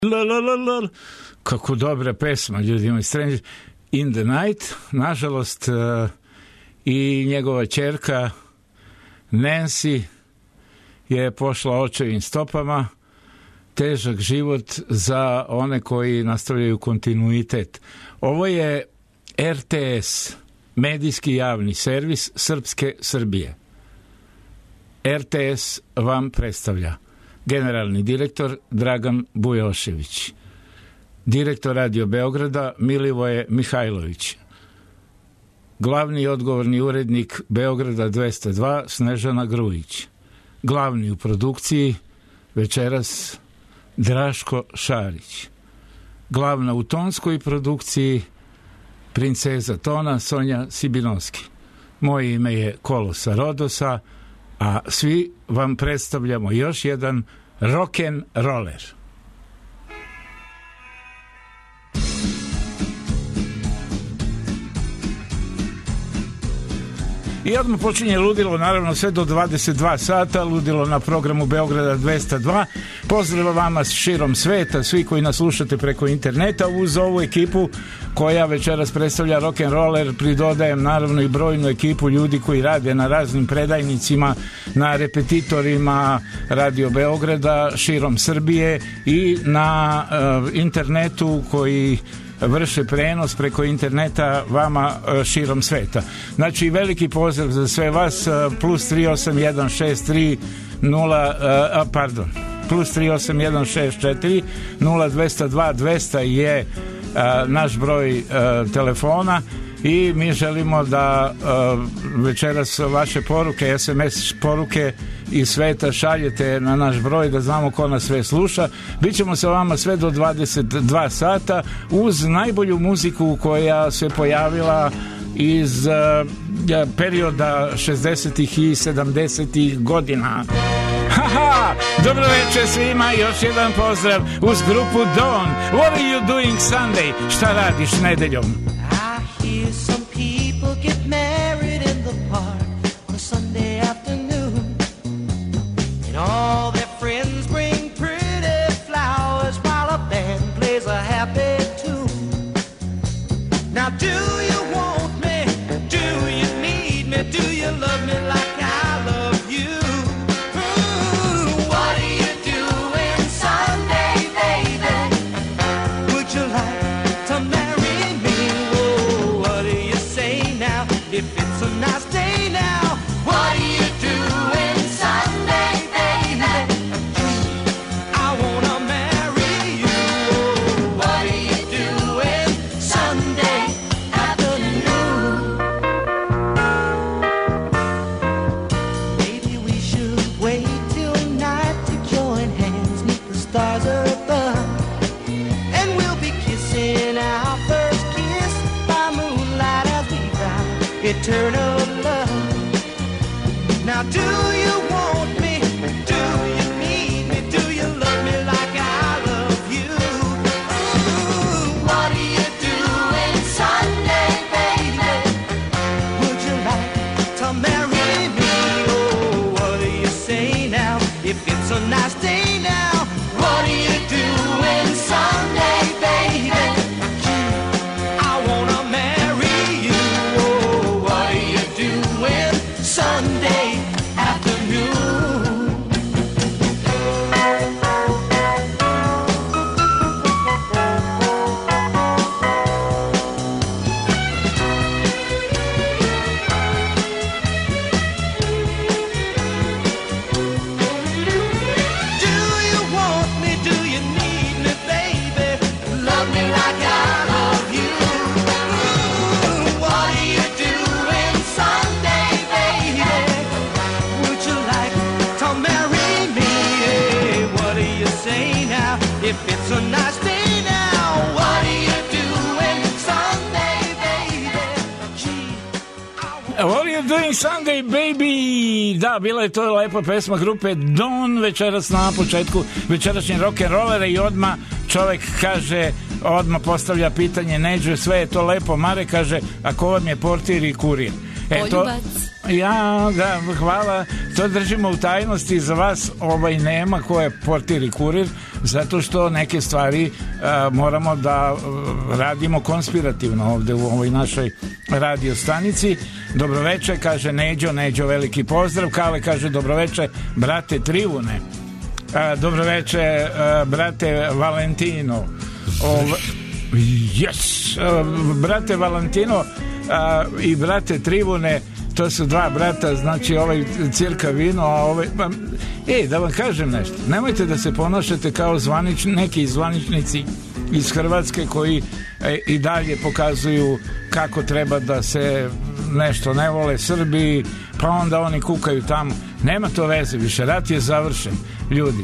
Kako dobra pesma, ljudi moji. Stranger in the Night. Nažalost, i njegova ćerka Nancy je pošla očevim stopama. Težak život za one koji nastavljaju kontinuitet. Ovo je RTS, medijski javni servis Srpske Srbije. RTS vam predstavlja generalni direktor Dragan Bujošević, direktor Radio Beograda Milivoje Mihajlović, glavni odgovorni urednik Beograda 202 Snežana Grujić, glavni u produkciji večeras Draško Šarić, glavna u tonskoj produkciji princeza tona Sonja Sibinovski. Moje ime je Kolosa Rodosa, a svi vam predstavljamo još jedan rock'n'roller. I odmah počinje ludilo, naravno sve do 22 sata, ludilo na programu Beograda 202. Pozdrav vama širom sveta, svi koji nas slušate preko interneta, uz ovu ekipu koja večeras predstavlja rock'n'roller. Pridodajem naravno i brojnu ekipu ljudi koji rade na raznim predajnicima, na repetitorima Radio Beograda širom Srbije i na internetu koji vrše prenos preko interneta vama širom sveta. Znači, veliki pozdrav za sve vas, plus 38163 plus 38164 0202 200 je naš broj telefona i mi želimo da večeras vaše poruke, SMS poruke iz sveta šaljete na naš broj da znamo ko nas sve sluša. Bićemo sa vama sve do 22 sata uz najbolju muziku koja se pojavila iz perioda 60-ih i 70-ih godina. Haha, dobro večer svima, još jedan pozdrav uz grupu Dawn. What are you doing Sunday? Šta radiš nedeljom? I hear some people get married in the park on a Sunday afternoon, and all their friends bring pretty flowers while a band plays a happy tune. Now do you want me? Do you need me? Do you love me like I love you? What are you doing Sunday, baby? Would you like to marry me? Oh, what do you say now? If it's a nice day now, what are you doing Sunday, baby? I wanna marry you. Oh, what are you doing Sunday afternoon? Maybe we should wait till night to join hands 'neath the stars above, and we'll be kissing our first kiss by moonlight as we vow eternal love. Now do you want me? Do you need me? Do you love me like I love you? What are you doing Sunday, baby? Would you like to marry me? Oh, what do you say now? If it's a nice day now, what are you doing Sunday, baby? I wanna marry you. Oh, what are you doing Sunday afternoon? Do you want me? Do you need me, baby? Love me like I love you. What are you doing Sunday, baby? Would you like to marry me? What do you say now? If it's a nice day now, what are you doing Sunday, baby? Gee, What are you doing Sunday, baby? Da, bila je to lepa pesma grupe Dawn večeras na početku večerašnje rock'n'rollera i odmah čovek kaže, odmah postavlja pitanje, Neđe, sve je to lepo, Mare kaže, a ko vam je portir i kurir? Poljubac. Ja, da, hvala. To držimo u tajnosti za vas, nema ko je portir i kurir. zato što neke stvari moramo da radimo konspirativno ovde u ovoj našoj radio stanici. Dobroveče, kaže Neđo, veliki pozdrav. Kale kaže dobroveče, brate Trivune. Dobroveče, brate Valentino. Yes, brate Valentino i brate Trivune, to su dva brata, znači ovaj cirka vino, a ovaj... da vam kažem nešto, nemojte da se ponašate kao neki zvaničnici iz Hrvatske koji i dalje pokazuju kako treba da se nešto ne vole Srbiji, pa onda oni kukaju tamo. Nema to veze više, rat je završen, ljudi.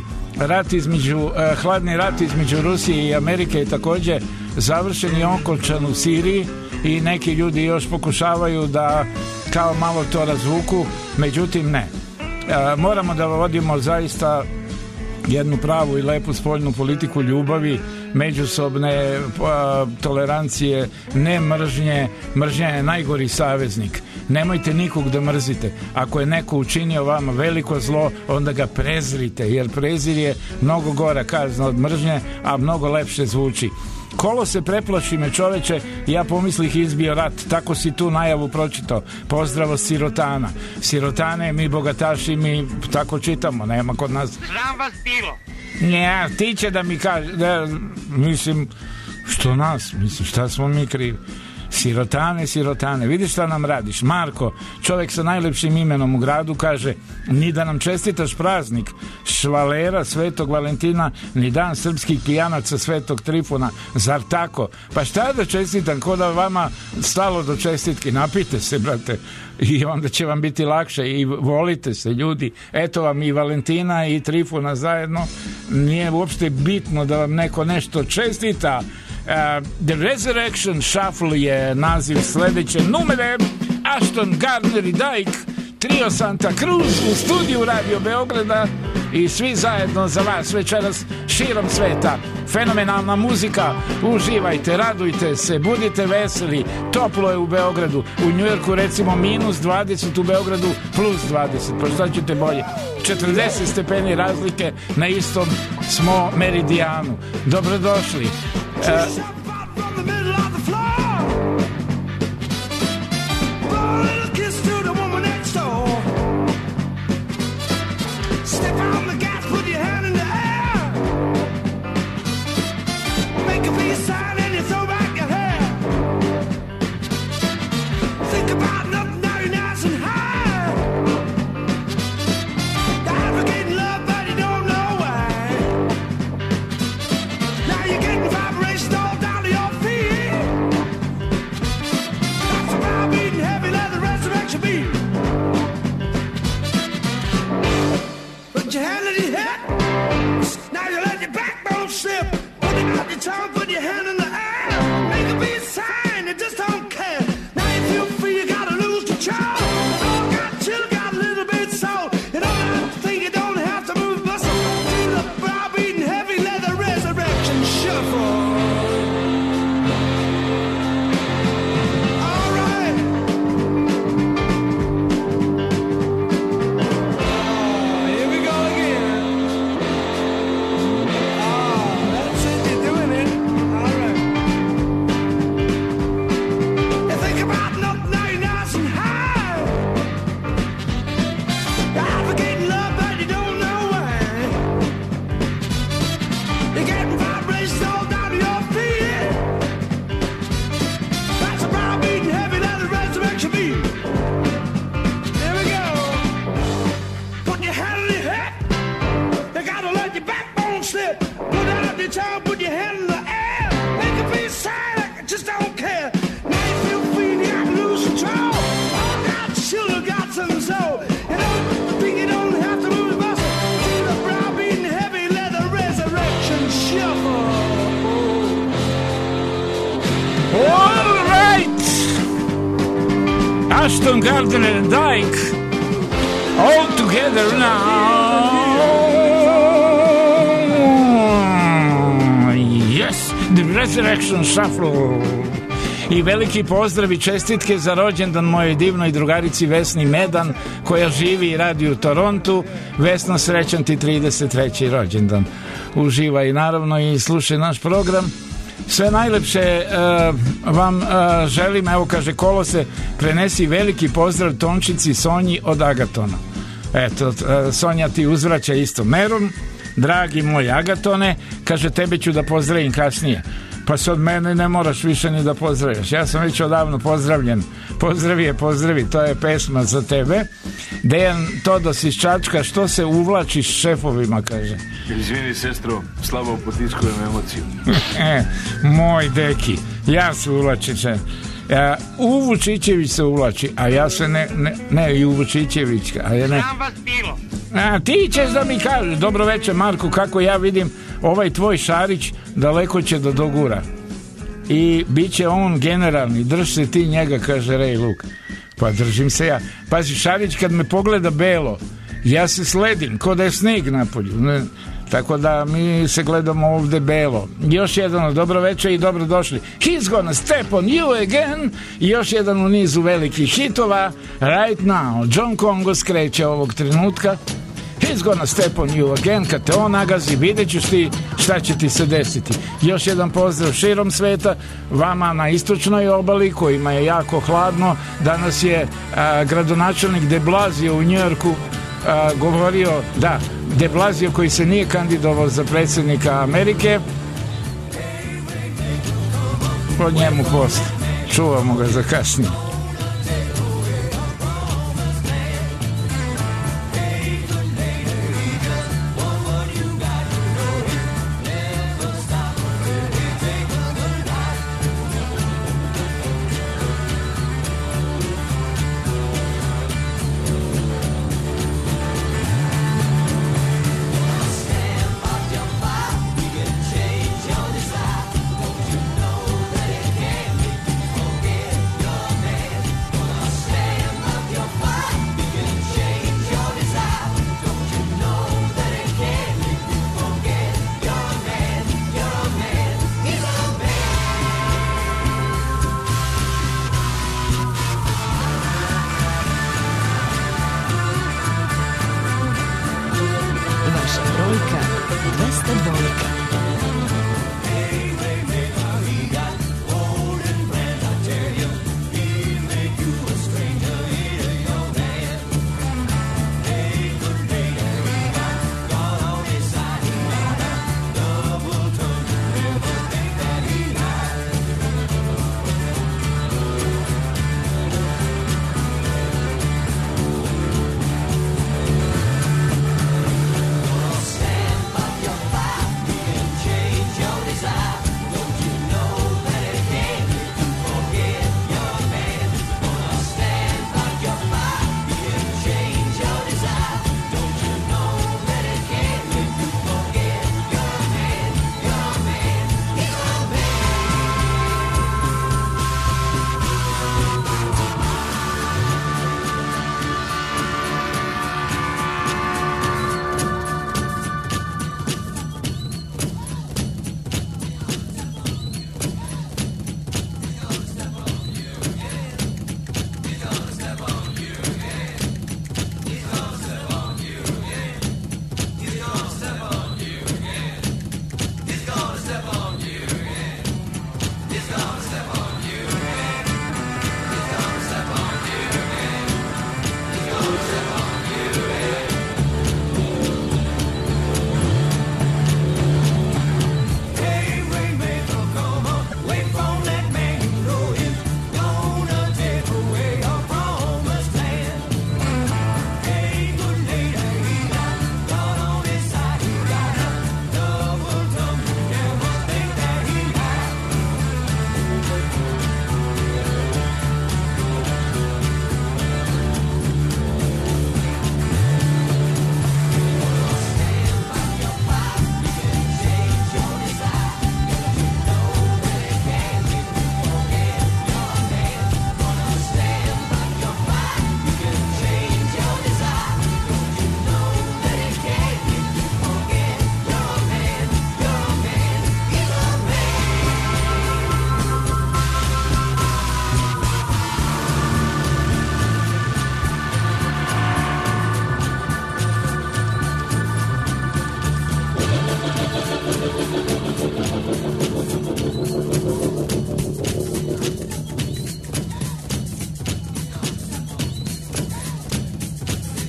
Hladni rat između Rusije i Amerike je takođe završen i okončan u Siriji i neki ljudi još pokušavaju da kao malo to razvuku, međutim ne. Moramo da vodimo zaista jednu pravu i lepu spoljnu politiku ljubavi, međusobne tolerancije, ne mržnje. Mržnja je najgori saveznik. Nemojte nikog da mrzite. Ako je neko učinio vama veliko zlo, onda ga prezrite, jer prezir je mnogo gora kazna od mržnje, a mnogo lepše zvuči. Kolo se preplaši me, čoveče, ja pomislih izbio rat, tako si tu najavu pročitao. Pozdravo Sirotana. Sirotane, mi bogataši, mi tako čitamo, nema kod nas. Sram vas bilo. Ne, ti će da mi kaže, mislim, što nas, mislim, šta smo mi krivi? Sirotane, vidiš šta nam radiš. Marko, čovjek sa najlepšim imenom u gradu, kaže, ni da nam čestitaš praznik Švalera, Svetog Valentina, ni dan srpskih pijanaca Svetog Trifuna, zar tako? Pa šta da čestitam, ko da vama stalo do čestitke, napite se, brate, i onda će vam biti lakše i volite se, ljudi. Eto vam i Valentina i Trifuna zajedno, nije uopšte bitno da vam neko nešto čestita. The Resurrection Shuffle je naziv sledeće numere. Ashton, Gardner i Dyke, trio Santa Cruz u studiju Radio Beograda i svi zajedno za vas večeras širom sveta. Fenomenalna muzika, uživajte, radujte se, budite veseli. Toplo je u Beogradu, u Njujorku recimo -20, u Beogradu +20, pa šta ćete bolje? 40 stepeni razlike, na istom smo meridijanu. Dobrodošli. Ashton, Gardner and Dyke, all together now. Yes, the Resurrection Shuffle. I veliki pozdrav i čestitke za rođendan mojoj divnoj drugarici Vesni Medan, koja živi i radi u Torontu. Vesno, srećan ti 33. rođendan. Uživaj naravno i slušaj naš program. Sve najlepše vam želim. Evo, kaže Kolose, prenesi veliki pozdrav Tončici Sonji od Agatona. Eto, Sonja ti uzvraća isto merom. Dragi moj Agatone, kaže, tebe ću da pozdravim kasnije. Pa se od mene ne moraš više ni da pozdravljaš. Ja sam već odavno pozdravljen. Pozdravi, to je pesma za tebe. Dejan Todos iz Čačka, što se uvlačiš šefovima, kaže. Izvini, sestro, slabo potiskujem emociju. Moj deki, ja se uvlačim. U Vučićević se uvlači, a ja se ne i u Vučićević, a ja ne. Znam vas bilo. Ti ćeš da mi kažeš. Dobro večer, Marko, kako ja vidim, ovaj tvoj Šarić daleko će da dogura i bit će on generalni. Drž se ti njega, kaže Ray Luke. Pa držim se ja. Pazi, Šarić kad me pogleda belo, ja se sledim ko da je sneg napolju. Tako da mi se gledamo ovde belo. Još jedan, dobro večer i dobrodošli. He's gonna step on you again. I još jedan u nizu velikih hitova. Right now, John Congo skreće ovog trenutka. He's gonna step on you again. Kad te on nagazi, vidjet ćeš ti šta će ti se desiti. Još jedan pozdrav širom sveta, vama na istočnoj obali kojima je jako hladno. Danas je gradonačelnik de Blasio u Njujorku govorio, da, de Blasio koji se nije kandidovao za predsjednika Amerike. Po njemu post. Čuvamo ga za kasnije.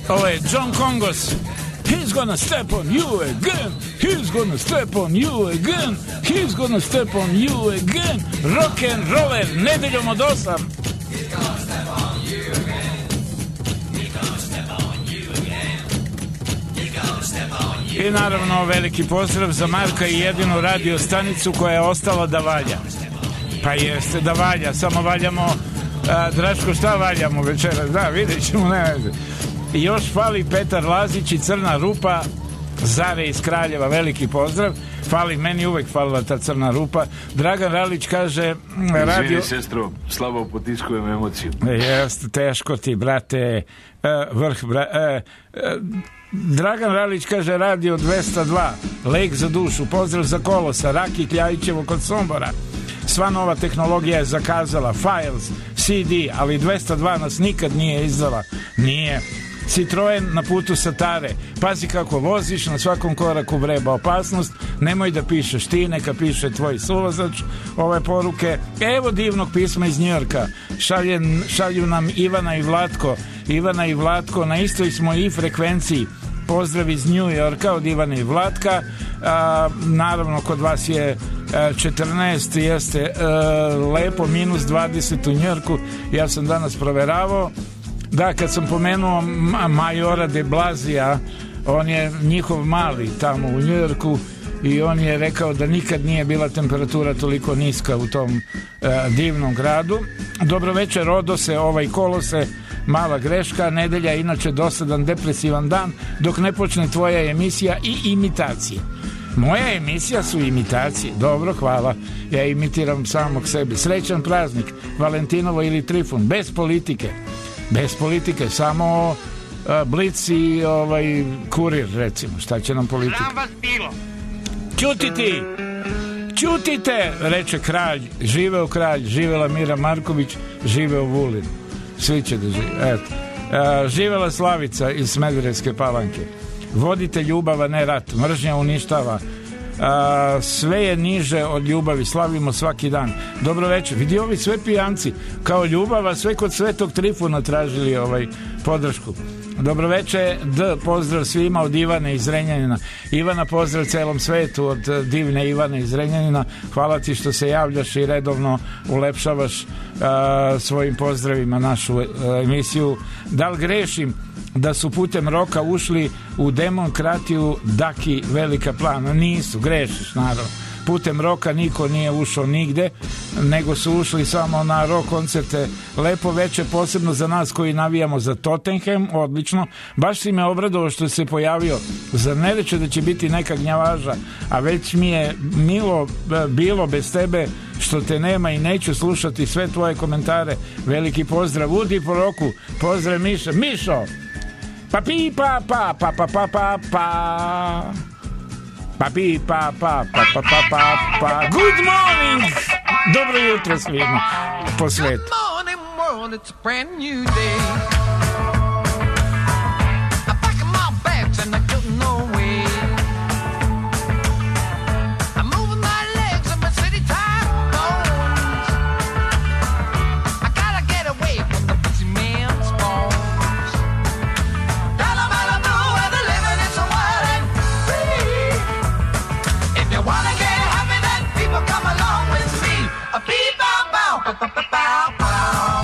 Ovo je John Kongos. He's gonna step on you again. He's gonna step on you again. He's gonna step on you again. Rock and roller, nedeljom od 8. I naravno veliki pozdrav za Marka i jedinu radio stanicu koja je ostala da valja. Pa jeste da valja, samo valjamo, Draško, šta valjamo večeras? Da, vidjet ćemo, ne. I još fali Petar Lazić i Crna rupa, Zare iz Kraljeva, veliki pozdrav. Fali, meni uvek falila ta Crna rupa. Dragan Ralić kaže radio... Izvini, sestro, slabo potiskujem emociju. Jeste, teško ti, brate, Dragan Ralić kaže radio 202, lek za dušu, pozdrav za Kolosa, Raki Kljajićevo kod Sombora. Sva nova tehnologija je zakazala, Files, CD, ali 202 nas nikad nije izdala. Nije. Citroen na putu sa Tare. Pazi kako voziš, na svakom koraku vreba opasnost. Nemoj da pišeš ti, neka piše tvoj suvozač ove poruke. Evo divnog pisma iz Njujorka. Šalju nam Ivana i Vlatko. Ivana i Vlatko, na istoj smo i frekvenciji. Pozdrav iz Njujorka od Ivana i Vlatka. Naravno, kod vas je 14, jeste lepo, minus 20 u Njujorku. Ja sam danas proveravao. Da, kad sam pomenuo majora de Blazija, on je njihov mali tamo u Njujorku i on je rekao da nikad nije bila temperatura toliko niska u tom divnom gradu. Dobro večer, Rodose, Kolose, mala greška, nedelja je inače dosadan depresivan dan dok ne počne tvoja emisija i imitacije. Moja emisija su imitacije. Dobro, hvala. Ja imitiram samog sebe. Srećan praznik, Valentinovo ili Trifun, bez politike. Bez politike, samo Blic i Kurir, recimo. Šta će nam politika? Sram vas bilo. Ćutiti! Ćutite! Reče kralj. Živeo kralj, živela Mira Marković, živeo Vulin. Svi će da žive. Eto. Živela Slavica iz Smederevske Palanke. Vodite ljubav, a ne rat. Mržnja uništava. Sve je niže od ljubavi, slavimo svaki dan. Dobro večer. Vidi ovi sve pijanci kao ljubava, sve kod Svetog Trifuna tražili podršku. Dobro večer, pozdrav svima od Ivane iz Zrenjanina. Ivana, pozdrav celom svetu od divne Ivane iz Zrenjanina. Hvala ti što se javljaš i redovno ulepšavaš svojim pozdravima našu emisiju. Da li grešim da su putem roka ušli u demokratiju Daki Velika Plana? Nisu, grešiš, naravno. Putem roka niko nije ušao nigde, nego su ušli samo na rock koncerte. Lepo veče, posebno za nas koji navijamo za Tottenham, odlično. Baš si me obradovao što se pojavio. Zar ne reče da će biti neka gnjavaža, a već mi je milo bilo bez tebe što te nema i neću slušati sve tvoje komentare. Veliki pozdrav, Udi po roku, pozdrav Mišo. Mišo! Pa pi pa pa pa pa pa pa pa pa pi pa pa pa pa pa pa pa. Good morning! Dobro jutro svima po svetu. Good morning world, it's a brand new day. I'm packing my bags and I don't know way. I'm moving my legs and my city time bones. I gotta get away from the busy man's bones. Come along with me. A beep, bow, bow, bow, bow, bow, bow.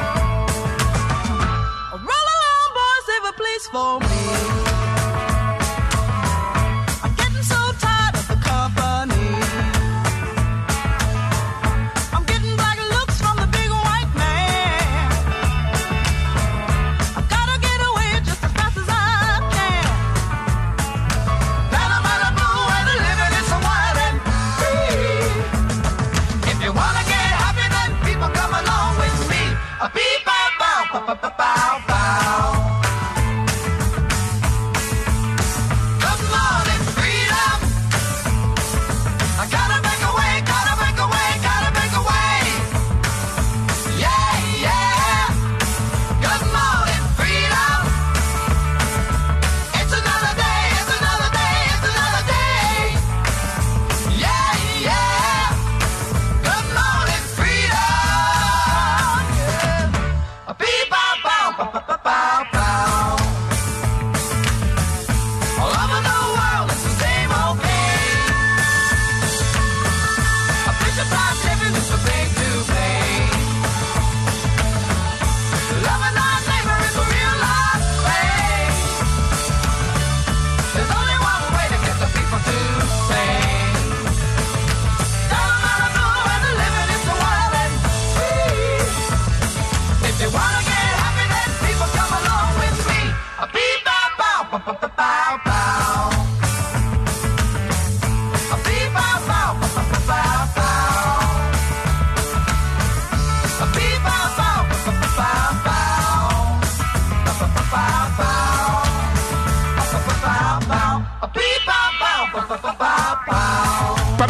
Roll along, boys, save a place for me. I'm getting so tired of the company. I'm getting black looks from the big white man. I've gotta get away just as fast as I can. Down by the blue where the living is so wild and free. If you wanna get happy, then people come along with me. A beep, bow, bow, bow, bow, bow, bow.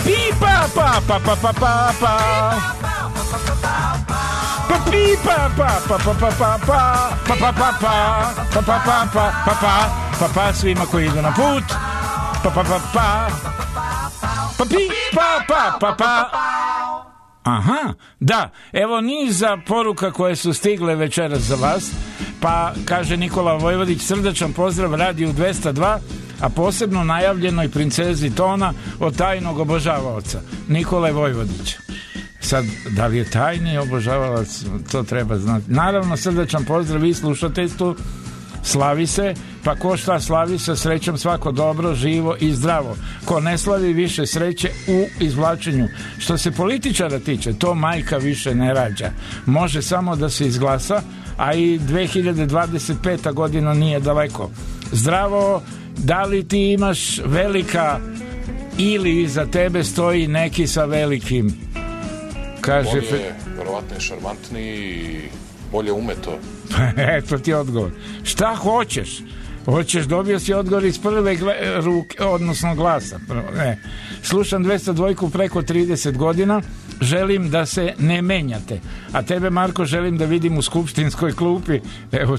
pipa pa pa pa pa pa pa pa pipa pa pa pa pa pa pa pa pa pa pa pa pa pa pa pa svima koji idu na put pa pa pa pa pa pipa pa pa pa. Aha, da, evo niza poruka koje su stigle večeras za vas, pa kaže Nikola Vojvodić, srdačan pozdrav Radiju 202, a posebno najavljenoj princezi Tona od tajnog obožavaoca, Nikole Vojvodić. Sad, da li je tajni obožavalac, to treba znati. Naravno, srdačan pozdrav i slušateljstvu, slavi se, pa ko šta slavi sa srećom svako dobro, živo i zdravo. Ko ne slavi, više sreće u izvlačenju. Što se političara tiče, to majka više ne rađa. Može samo da se izglasa, a i 2025. godina nije daleko. Zdravo, da li ti imaš velika ili iza tebe stoji neki sa velikim? Kaže, on je verovatno šarmantniji i bolje ume to. Eto ti odgovor. Šta hoćeš? Hoćeš, dobio si odgovor iz prve ruke, odnosno glasa. Ne. Slušam 202 preko 30 godina, želim da se ne menjate. A tebe, Marko, želim da vidim u skupštinskoj klupi. Evo,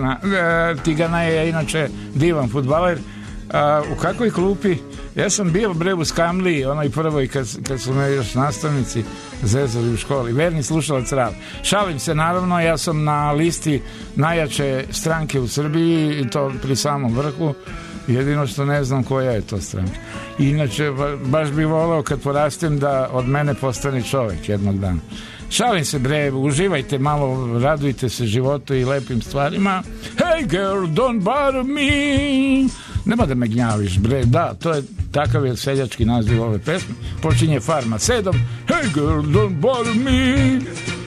Tigana je inače divan fudbaler. U kakvoj klupi? Ja sam bio u Skamliji, onoj prvoj kad su me još nastavnici zezali u školi. Verni slušalac Rav. Šalim se, naravno, ja sam na listi najjače stranke u Srbiji i to pri samom vrhu. Jedino što ne znam koja je to stranka. Inače, baš bih voleo kad porastem da od mene postane čovjek jednog dana. Šalim se, bre, uživajte malo, radujte se životu i lepim stvarima. Hey girl, don't bother me. Nema da me gnjaviš, bre, da, to je takav je seljački naziv ove pesme. Počinje Farma 7. Hey girl, don't bother me.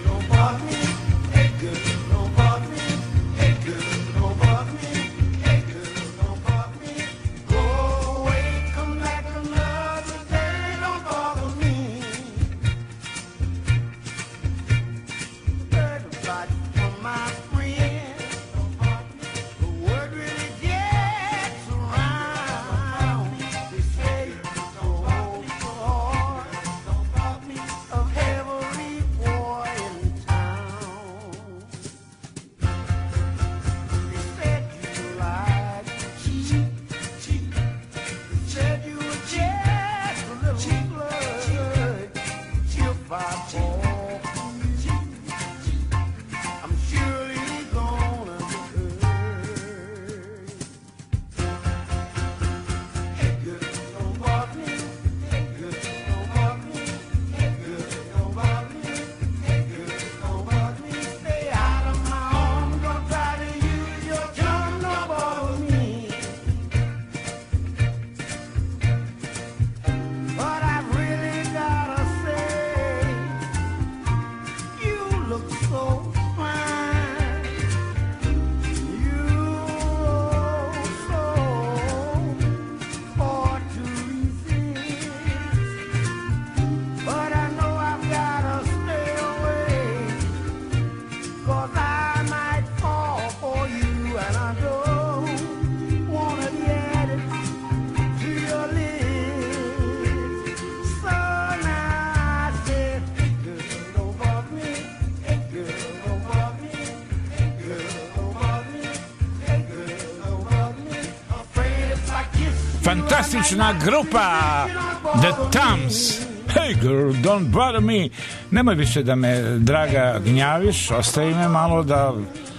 Fantastična grupa The Tams. Hey girl, don't bother me. Nemoj više da me, draga, gnjaviš. Ostavi me malo da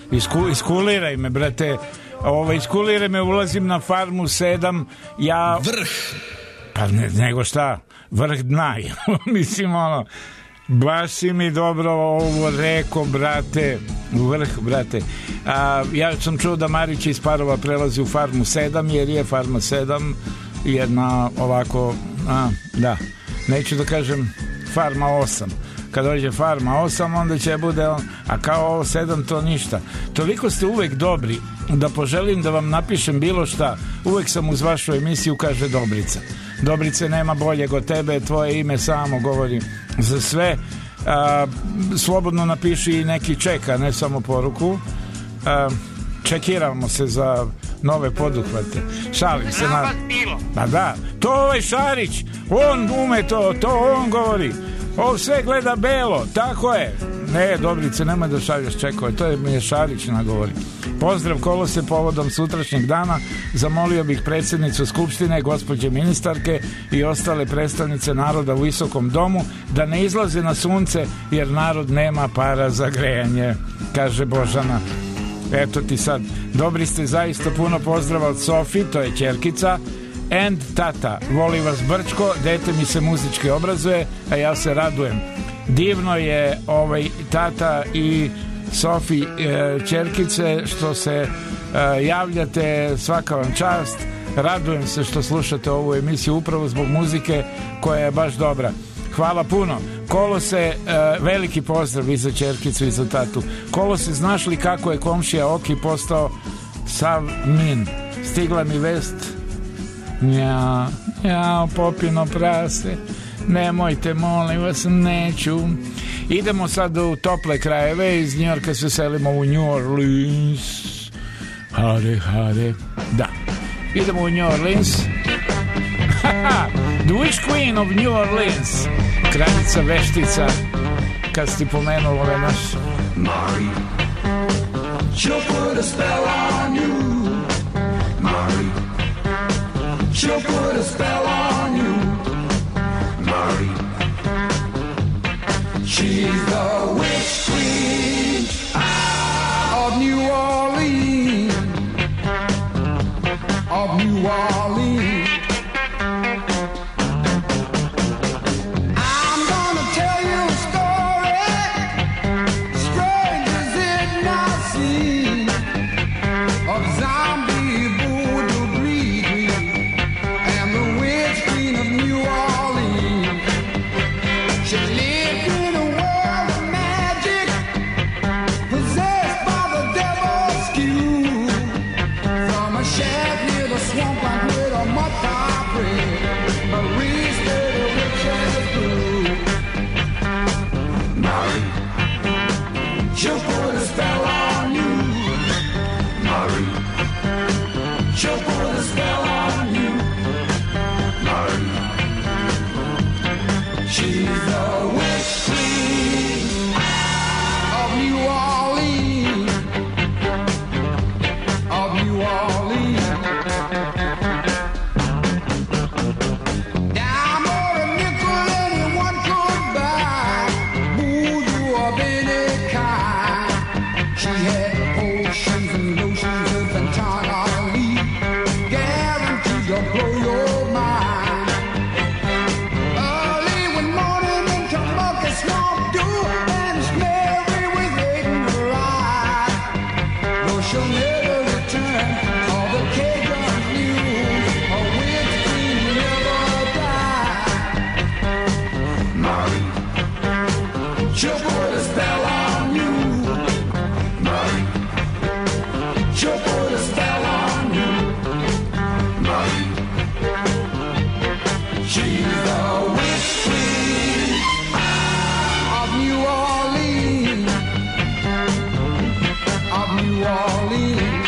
iskuliraj me, brate. Iskuliraj me, ulazim na Farmu 7. Ja... Vrh. Pa nego šta? Vrh dna. Mislim, baš si mi dobro ovo rekao, brate. Vrh, brate. Ja sam čuo da Marić iz Parova prelazi u Farmu 7, jer je Farma 7 jedna ovako, da, neću da kažem Farma 8. Kad dođe Farma 8, onda će bude a kao ovo 7 to ništa. Toliko ste uvek dobri da poželim da vam napišem bilo šta. Uvek sam uz vašu emisiju, kaže Dobrica. Dobrice, nema boljeg od tebe, tvoje ime samo govori za sve. Slobodno napiši i neki ček, a ne samo poruku. Čekiramo se za nove poduhvate. Šalim se na... Pa da, to ovaj Šarić, on ume to on govori. On sve gleda belo, tako je. Ne, Dobrice, nemoj da šalješ čekove, to je mi je Šarić nagovori. Pozdrav Kolose povodom sutrašnjeg dana. Zamolio bih predsjednicu Skupštine, gospođe ministarke i ostale predstavnice naroda u Visokom domu da ne izlaze na sunce jer narod nema para za grejanje, kaže Božana. Eto ti sad, dobri ste, zaista puno pozdrava od Sofi, to je ćerkica. And tata, voli vas Brčko, dete mi se muzički obrazuje, a ja se radujem. Divno je tata i Sofi ćerkice što se javljate, svaka vam čast. Radujem se što slušate ovu emisiju upravo zbog muzike koja je baš dobra. Hvala puno. Kolose, veliki pozdrav i za ćerkicu i za tatu. Kolose, znaš li kako je komšija Oki postao sav min? Stigla mi vest. Ja, popino prase. Nemojte, molim vas, neću. Idemo sad u tople krajeve. Iz Njujorka se selimo u New Orleans. Hare. Da. Idemo u New Orleans. The Witch Queen of New Orleans. Kraljica veštica. Kad si pomenuo ove naše. Marie, she'll put a spell on you. Marie, she'll put a spell on you. Marie, she's the witch queen of New Orleans, of New Orleans. I'm gonna tell you a story, strange as it not seem, of zombie voodoo breed and the witch queen of New Orleans. She lived in a world of magic, possessed by the devil's skew. From a shack near the swampland with a macabre, Marie stayed a witch's brew. Marie, she'll put a spell on you. Marie, she'll put a spell on you. Marie, she's the witch queen of New Orleans, of New Orleans. Dime or a nickel anyone could buy, voodoo of any kind. She had potions and lotions of entirely guaranteed to blow your mind. Early one morning into Monkey Swamp Dew, and Mary with ignorant eyes. Though she'll never return, all the Cajuns knew a witch queen never died. Marie, she'll put a spell on you. Marie, she'll put a spell on you. Marie, she's the witch queen of New Orleans, of New Orleans.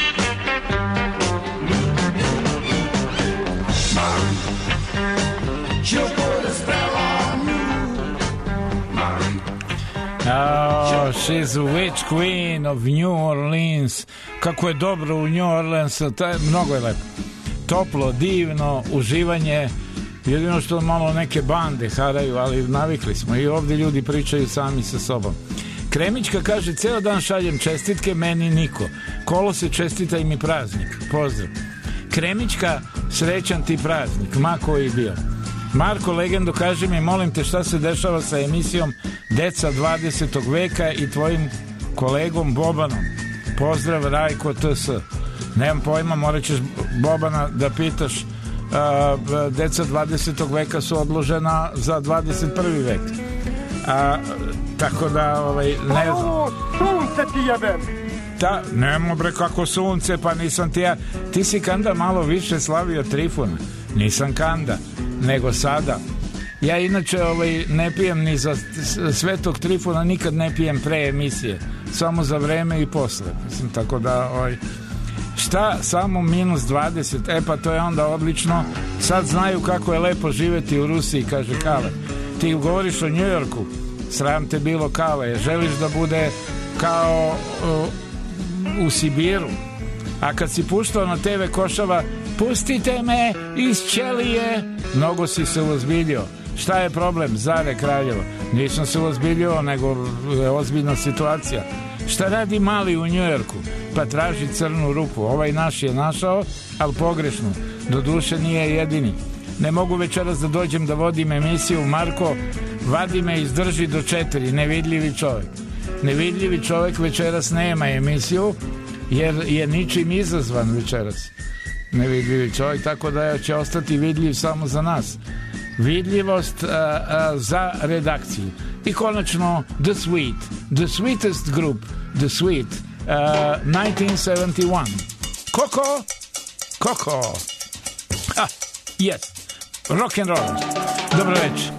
Marie, she'll put a spell on you. Marie, Oh, she's a witch queen of New Orleans. Kako je dobro u New Orleansu, to je mnogo je lepo. Toplo, divno, uživanje. Jedino što malo neke bande haraju, ali navikli smo. I ovdje ljudi pričaju sami sa sobom. Kremićka kaže, ceo dan šaljem čestitke, meni niko. Kolose, čestitaj mi praznik. Pozdrav. Kremićka, srećan ti praznik, ma koji bio. Marko Legendo, kaže mi, molim te, šta se dešava sa emisijom Deca 20. veka i tvojim kolegom Bobanom. Pozdrav, Rajko TS. Nemam pojma, morat ćeš Bobana da pitaš. Deca 20. veka su odložena za 21. vek. Tako da, ne znam. Sunce ti jebem! Nemo bre, kako sunce, pa nisam ti ja. Ti si Kanda malo više slavio Trifuna. Nisam Kanda, nego sada. Ja inače ne pijem ni za Svetog Trifuna, nikad ne pijem pre emisije. Samo za vreme i posle. Mislim, tako da Šta? Samo minus 20. Pa to je onda odlično. Sad znaju kako je lepo živjeti u Rusiji, kaže Kale. Ti govoriš o Njujorku. Sram te bilo, Kale. Želiš da bude kao u Sibiru. A kad si puštao na TV Košava, pustite me iz ćelije, mnogo si se uozbiljio. Šta je problem, Zare Kraljevo? Nisam se uozbiljio, nego je ozbiljna situacija. Šta radi mali u Njujorku? Pa traži crnu rupu. Ovaj naš je našao, ali pogrešno. Doduše nije jedini. Ne mogu večeras da dođem da vodim emisiju. Marko, vadi me iz drži do 4. Nevidljivi čovjek. Nevidljivi čovjek večeras nema emisiju, jer je ničim izazvan večeras. Nevidljivi čovjek, tako da će ostati vidljiv samo za nas. Vidljivost za redakciju. I konačno The Sweet, the sweetest group, The Sweet, 1971. Koko. Yes, rock and roll. Dobro večer.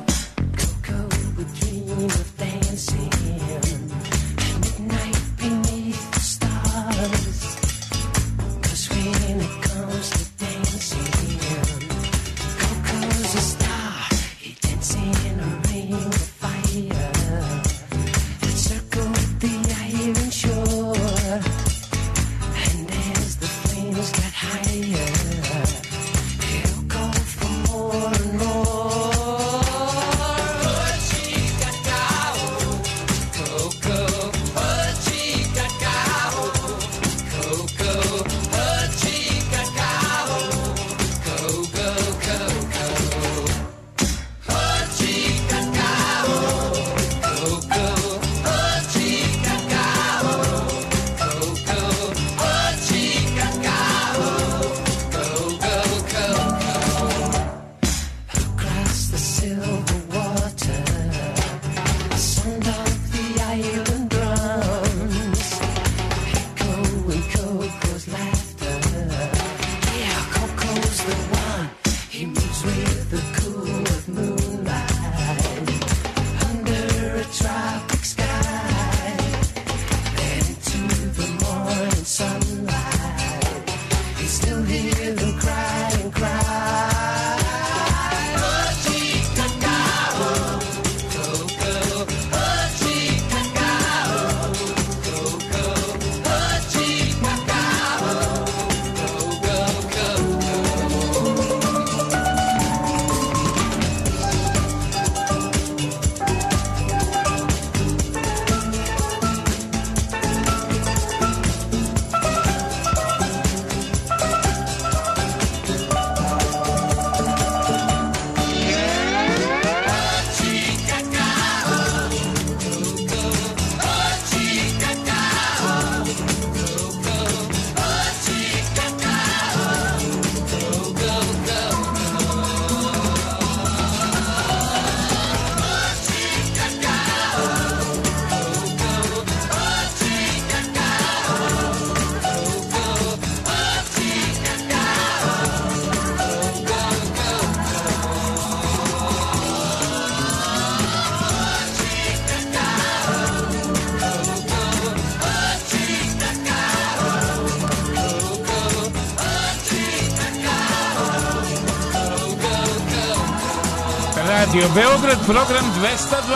Radio Beograd, program 202.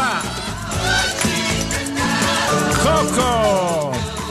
Koko!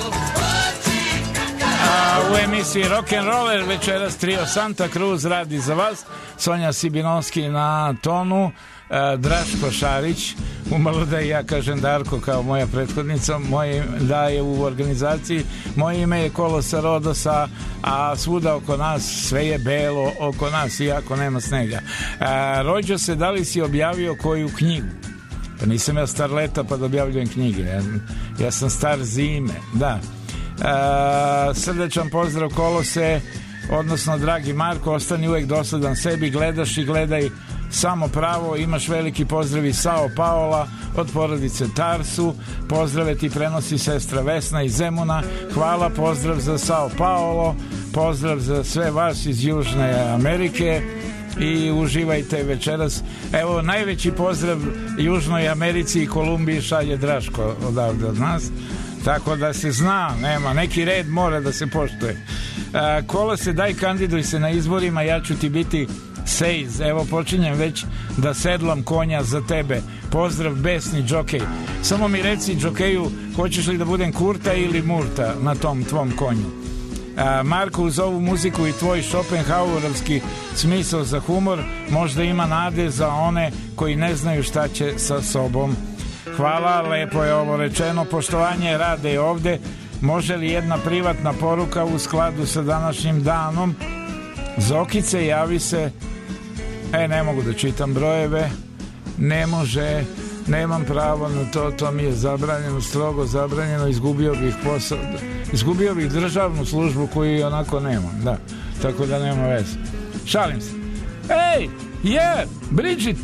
U emisiji Rock'n'Roller večeras trio Santa Cruz radi za vas. Sonja Sibinovski na tonu, Draško Šarić, umalo da i ja kažem Darko kao moja prethodnica, moje da je u organizaciji, moje ime je Kolosa Rodosa, a svuda oko nas sve je belo oko nas, iako nema snega. Rođo se, da li si objavio koju knjigu? Pa nisam ja star leta pa da objavljujem knjige, ja sam star zime, da. Srdečan pozdrav Kolose, odnosno dragi Marko, ostani uvek dosadan sebi, gledaš i gledaj samo pravo, imaš veliki pozdrav iz Sao Paola od porodice Tarsu, pozdrave ti prenosi sestra Vesna iz Zemuna, hvala, pozdrav za Sao Paolo, pozdrav za sve vas iz Južne Amerike, i uživajte večeras. Evo, najveći pozdrav Južnoj Americi i Kolumbiji šalje Draško odavde od nas, tako da se zna, nema, neki red mora da se poštuje. Kola se, daj kandiduj se na izborima, ja ću ti biti sejz, evo počinjem već da sedlam konja za tebe. Pozdrav, besni džokej. Samo mi reci, džokeju, hoćeš li da budem Kurta ili Murta na tom tvom konju? Marko, uz ovu muziku i tvoj Schopenhauerovski smisao za humor možda ima nade za one koji ne znaju šta će sa sobom. Hvala, lepo je ovo rečeno. Poštovanje rade je ovde. Može li jedna privatna poruka u skladu sa današnjim danom? Zokice, javi se. Ne mogu da čitam brojeve. Ne može, nemam pravo na to, to mi je zabranjeno, strogo zabranjeno, izgubio bih posao, izgubio bih državnu službu koju onako nemam, da, tako da nema veze. Šalim se. Ej, Bridget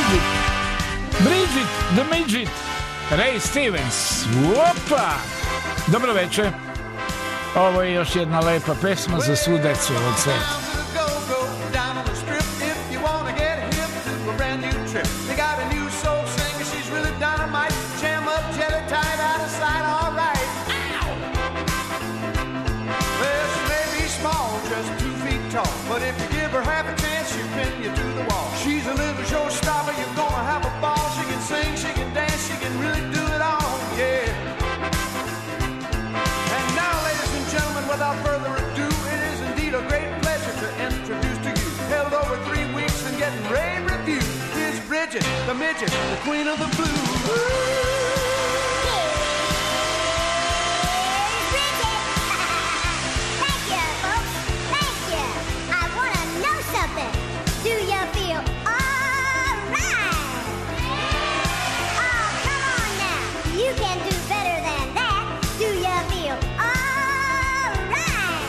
the Midget, Ray Stevens, opa, dobro večer, ovo je još jedna lepa pesma za svu decu od sveta. But if you give her half a chance, she'll pin you to the wall. She's a little showstopper, you're gonna have a ball. She can sing, she can dance, she can really do it all, yeah. And now, ladies and gentlemen, without further ado, it is indeed a great pleasure to introduce to you, held over 3 weeks and getting rave reviews, here's Bridget, the midget, the queen of the blues. Do you feel alright? Oh, come on now. You can do better than that. Do you feel alright?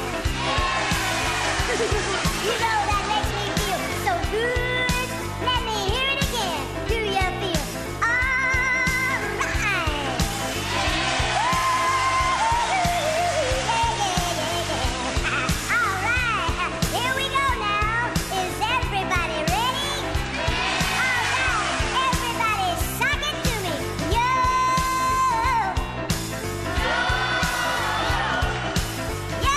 You know that makes me feel so good. Let me hear it again. Do you feel alright? Alright, here we go now. Is everybody ready? Alright, everybody sock it to me. Yo! Yo!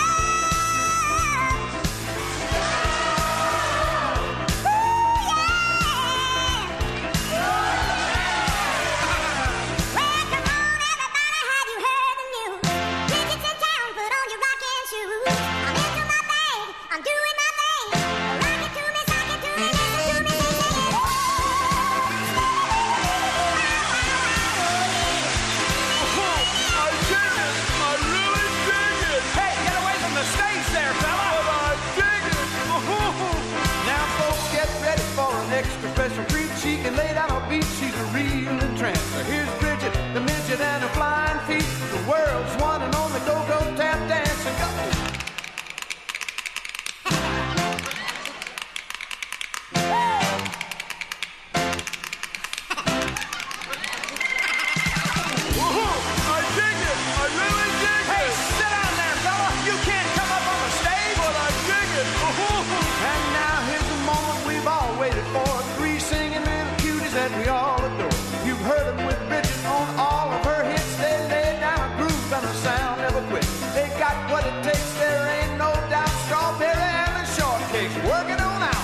Ooh, yeah! Well, come on, everybody, have you heard the news? Bridget's in town, put on your rocking shoes. I'm into my thing, I'm doing my thing. Rock it to me, sock it to me, listen to me, sing it. I dig it! I really dig it! Hey, get away from the stage there, fella! But I dig it! Now, folks, get ready for an extra special treat. She can lay down a beat, she's a real entrancer. Here's Bridget, the midget, and her flying feet. The world's one and only go-go tap dancer. Go! I dig it! I really dig it! Hey, sit down there, fella! You can't come up on the stage! But I dig it! And now here's the moment we've all waited for. 3 singing little cuties that we all adore. You've heard them with Bridget on all of her hits. They lay down a groove and a sound never quit. They got what it takes, there ain't no doubt. Strawberry and the shortcakes working on out.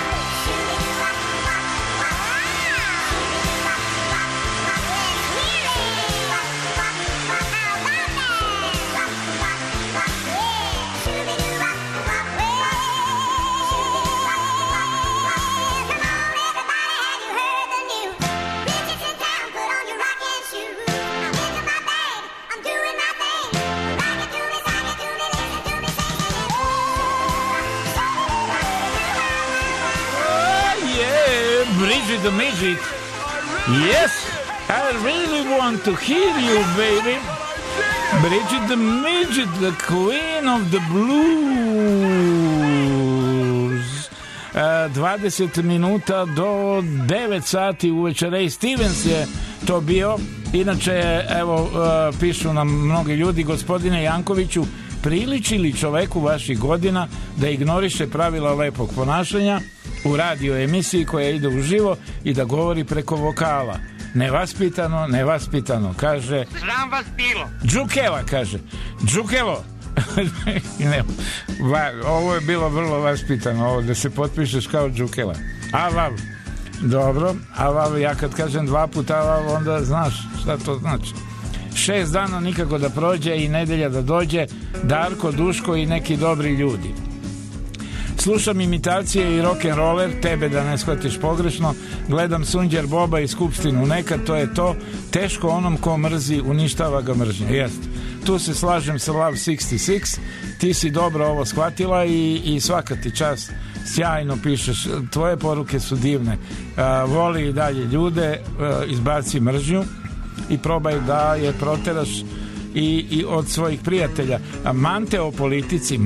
Bridget the Midget. Yes, I really want to hear you, baby. Bridget the Midget, the queen of the blues. 20 minuta do 9 sati uveče. Ray Stevens je to bio. Inače, evo, pišu nam mnogi ljudi, gospodine Jankoviću, priliči li čoveku vaših godina da ignoriše pravila lepog ponašanja u radio emisiji koja ide uživo i da govori preko vokala. Nevaspitano, kaže... Sram vas bilo. Džukela, kaže. Džukelo. Ne, ovo je bilo vrlo vaspitano, ovo da se potpišeš kao Džukela. Avav. Dobro, avav, ja kad kažem 2 puta avav, onda znaš šta to znači. 6 dana nikako da prođe i nedelja da dođe, Darko, Duško i neki dobri ljudi. Slušam imitacije i rock'n'roller, tebe da ne shvatiš pogrešno, gledam Sunđer Boba i Skupštinu, nekad to je to, teško onom ko mrzi, uništava ga mržnja. Jest. Tu se slažem sa Love 66, ti si dobro ovo shvatila i svaka ti čast, sjajno pišeš, tvoje poruke su divne. Voli i dalje ljude, izbaci mržnju i probaj da je proteraš i od svojih prijatelja. Mante o politici,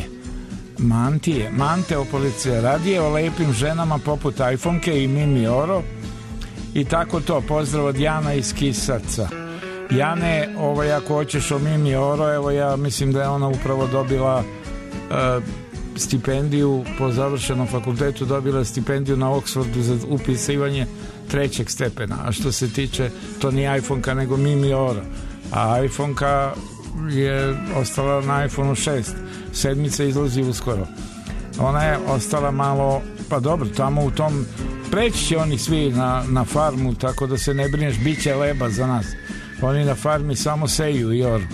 Mante o politici, radije o lepim ženama poput iPhoneke i Mimi Oro i tako to. Pozdrav od Jana iz Kisaca. Jane, ako hoćeš o Mimi Oro, evo ja mislim da je ona upravo dobila stipendiju po završenom fakultetu, dobila stipendiju na Oxfordu za upisivanje 3. stepena, a što se tiče, to nije iPhoneka nego Mimi Oro, a iPhoneka je ostala na iPhoneu 6, 7 izlazi uskoro, ona je ostala malo, pa dobro, tamo u tom, preći će oni svi na farmu, tako da se ne brineš, bit će leba za nas, oni na farmi samo seju i oru.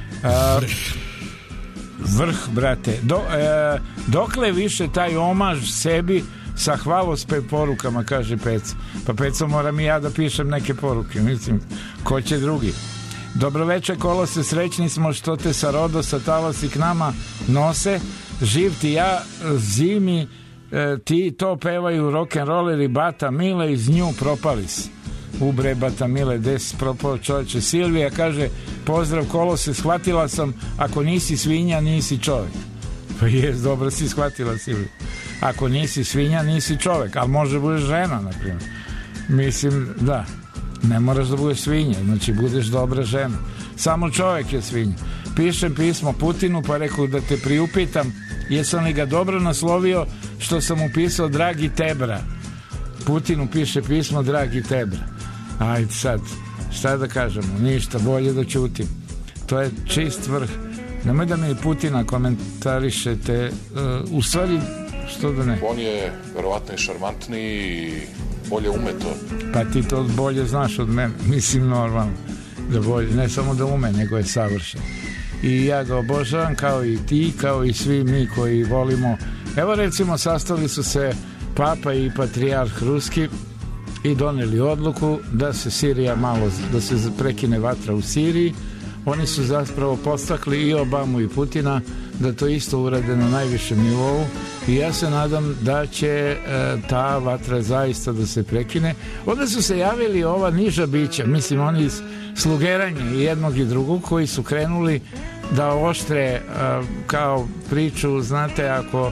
Vrh, brate. Dokle više taj omaž sebi sa hvalospe porukama, kaže Peca. Pa Peca, moram i ja da pišem neke poruke, mislim, ko će drugi. Dobroveče, Kolose, srećni smo što te sa Rodosa talasi k nama nose, živ ti ja, zimi ti to pevaju rock'n'rolleri, Bata Mile iz nju propalis. Ubre, Bata Mile, des propao čovječe. Silvija kaže, pozdrav Kolose, shvatila sam, ako nisi svinja, nisi čovjek. Pa jes, dobro si shvatila, Silvija. Ako nisi svinja, nisi čovjek, ali može budeš žena, na primjer. Mislim, da, ne moraš da budeš svinja, znači budeš dobra žena. Samo čovjek je svinja. Pišem pismo Putinu, pa rekao da te priupitam, jesam li ga dobro naslovio što sam upisao Dragi Tebra. Putinu piše pismo Dragi Tebra. Ajde sad, šta da kažemo, ništa, bolje da ćutim. To je čist vrh. Nemoj da mi Putina komentarišete, u stvari, što da ne? On je verovatno i šarmantniji i bolje ume to. Pa ti to bolje znaš od mene, mislim normalno, da bolje, ne samo da ume, nego je savršen. I ja ga obožavam, kao i ti, kao i svi mi koji volimo. Evo recimo, sastali su se Papa i Patrijarh Ruski i doneli odluku da se Sirija malo, da se prekine vatra u Siriji. Oni su zapravo postakli i Obamu i Putina da to isto urade na najvišem nivou i ja se nadam da će ta vatra zaista da se prekine. Onda su se javili ova niža bića, mislim oni iz slugeranja jednog i drugog koji su krenuli da oštre kao priču, znate, ako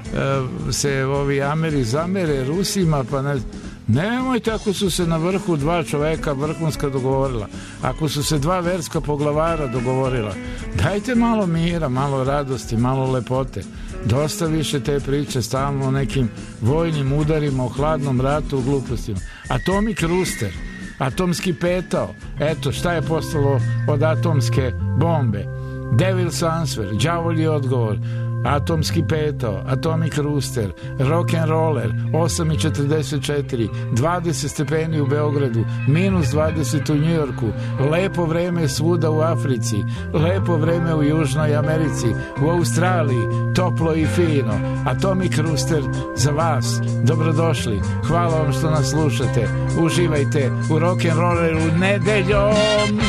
se ovi Ameri zamere Rusima, pa ne, nemojte ako su se na vrhu 2 čoveka vrhunska dogovorila, ako su se 2 verska poglavara dogovorila, dajte malo mira, malo radosti, malo lepote, dosta više te priče stalno o nekim vojnim udarima, o hladnom ratu, o glupostima. Atomik Rooster, atomski petao, eto šta je postalo od atomske bombe. Devil's Answer, đavolji odgovor, atomski petao, Atomic Rooster, rock'n'roller, 8:44, 20 stepeni u Beogradu, -20 u Njujorku, lepo vreme svuda u Africi, lepo vreme u Južnoj Americi, u Australiji, toplo i fino. Atomic Rooster za vas, dobrodošli, hvala vam što nas slušate, uživajte u rock'n'rolleru nedeljom.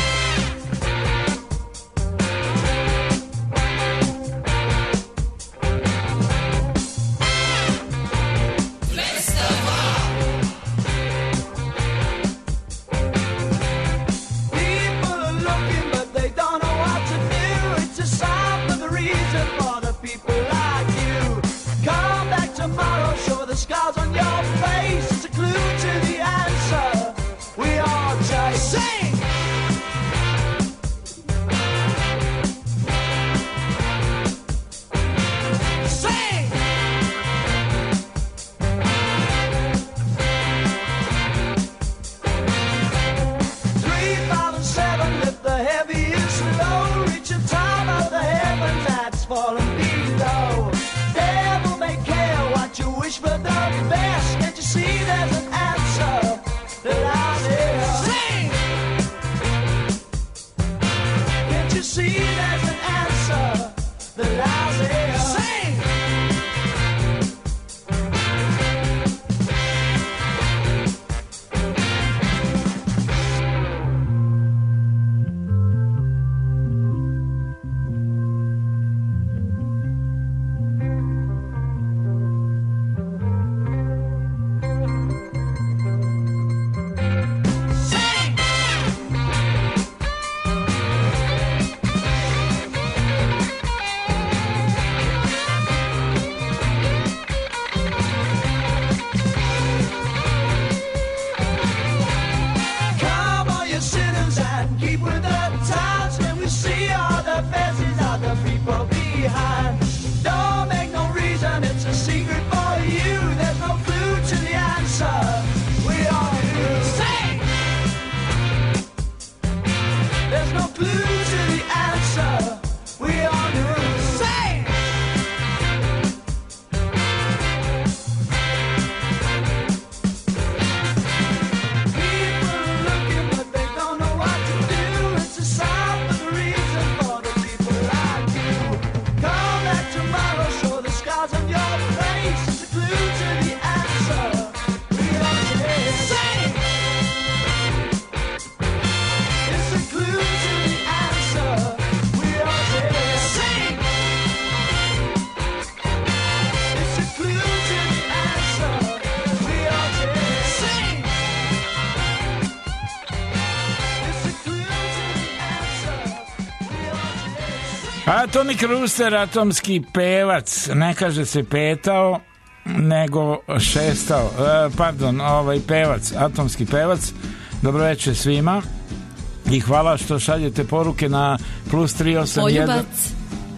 Atomic Rooster, atomski pevac, ne kaže se petao, nego šestao, pevac, atomski pevac. Dobro večer svima i hvala što šaljete poruke na plus 381. Poljubac.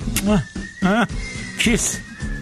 Kiss.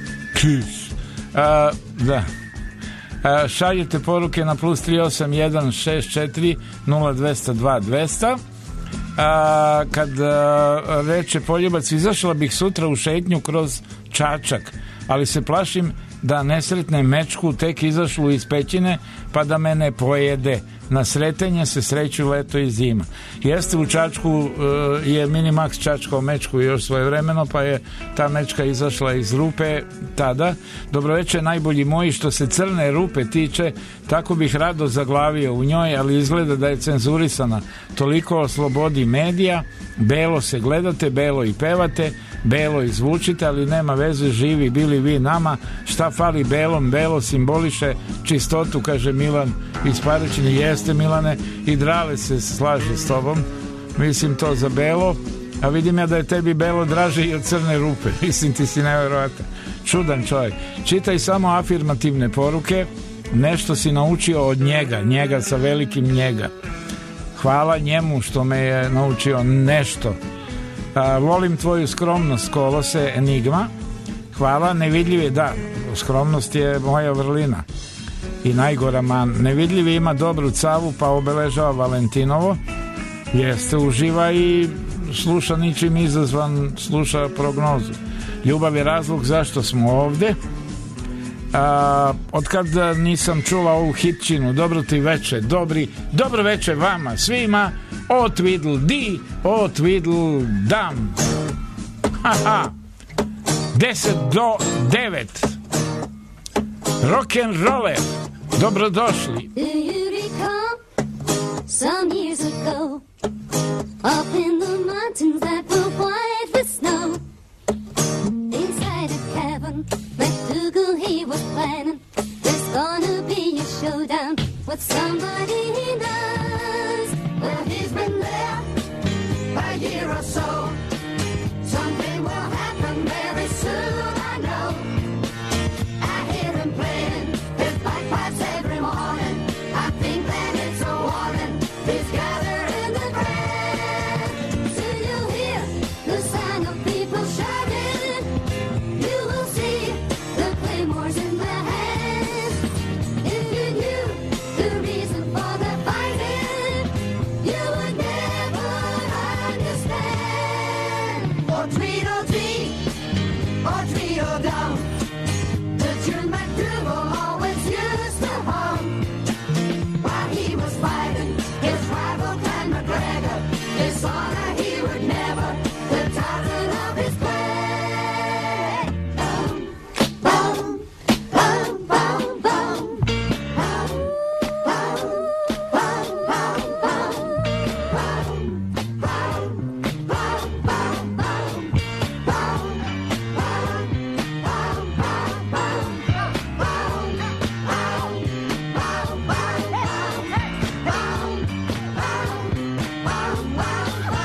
Da. Šaljete poruke na plus 381 64 0202 200. Kad reče Poljubac, izašla bih sutra u šetnju kroz Čačak, ali se plašim da ne sretnem mečku tek izašlu iz pećine pa da me ne pojede. Na sretenje se sreću leto i zima. Jeste, u Čačku je Minimax čačkao mečku još svojevremeno, pa je ta mečka izašla iz rupe tada. Dobroveče najbolji moji, što se crne rupe tiče, tako bih rado zaglavio u njoj, ali izgleda da je cenzurisana. Toliko o slobodi medija, belo se gledate, belo i pevate, belo i zvučite, ali nema veze, živi bili vi nama, šta fali belom, belo simboliše čistotu, kaže Milan iz Paraćina. Jeste, Milane, i Drale se slaže s tobom, mislim to za belo, a vidim ja da je tebi belo draže i od crne rupe. Mislim, ti si nevjerovatan, čudan čovjek. Čitaj samo afirmativne poruke, nešto si naučio od njega sa velikim njega. Hvala njemu što me je naučio nešto. Volim tvoju skromnost, Kolose, Enigma. Hvala, nevidljivi, da, skromnost je moja vrlina i najgora man. Nevidljivi ima dobru cavu pa obeležava Valentinovo. Jeste, uživa i sluša ničim izazvan, sluša prognozu. Ljubav je razlog zašto smo ovde. Otkad nisam čula ovu hitčinu, dobro ti veče, dobro veče vama svima, o Tweedle Dee, o Tweedle Dam. 10 do 9 rock'n'roller, dobrodošli. Do you recall some years ago, up in the mountains that were white with snow, inside a cabin, MacDougal he was planning, there's gonna be a showdown with somebody he knows. Well, he's been there a year or so, something will happen very soon, I know. I hear him playing his bagpipes every morning. I think that it's a warning. He's gathering the crowd. So you'll hear the sound of people shouting. You will see the claymores in their hands. If you knew the reason for the fighting, you would never understand. Or Tweedledee, or Tweedledum, the tune MacDougal always used to hum while he was fighting his rival Clan McGregor. His honor he would never, the title of his play. Bum, bum, bum, bum, bum. Bum, bum, bum, bum, bum. Bum, bum, bum, bum, bum. Bum,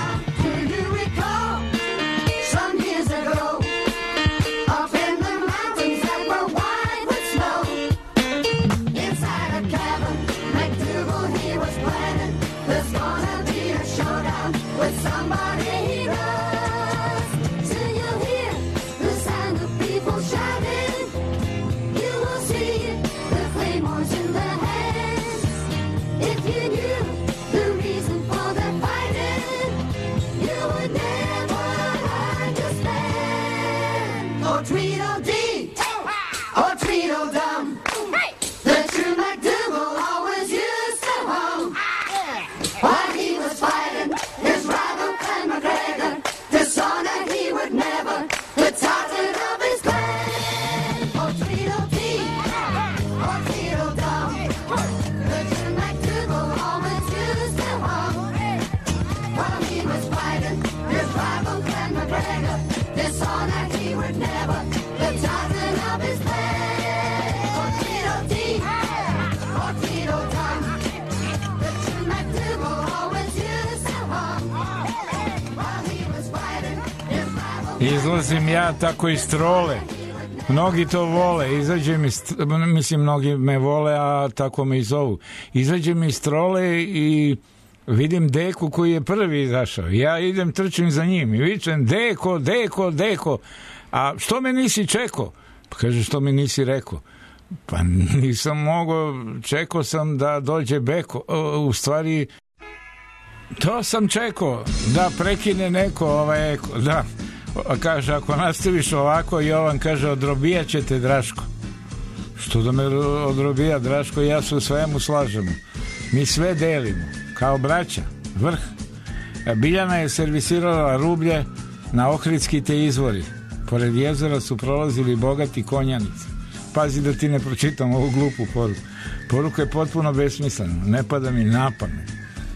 Izlazim ja tako iz trole. Mnogi to vole, izađem mislim, mnogi me vole, a tako me i zovu. Izađem iz trole i vidim Deku koji je prvi izašao. Ja idem, trčim za njim i vičem: Deko, Deko, Deko. A što me nisi čekao? Pa kaže: što mi nisi rekao? Pa nisam mogao, čekao sam da dođe Beko. U stvari, to sam čekao, da prekine neko ovaj eko, da. Kaže: ako nastaviš ovako, Jovan kaže: odrobijat će te Draško. Što da me odrobija Draško? Ja se u svemu slažemo. Mi sve delimo, kao braća, vrh. Biljana je servisirala rublje na Ohridski te izvori. Pored jezera su prolazili bogati konjanici. Pazi da ti ne pročitam ovu glupu poruku. Poruka je potpuno besmislena, ne pada mi na pamet.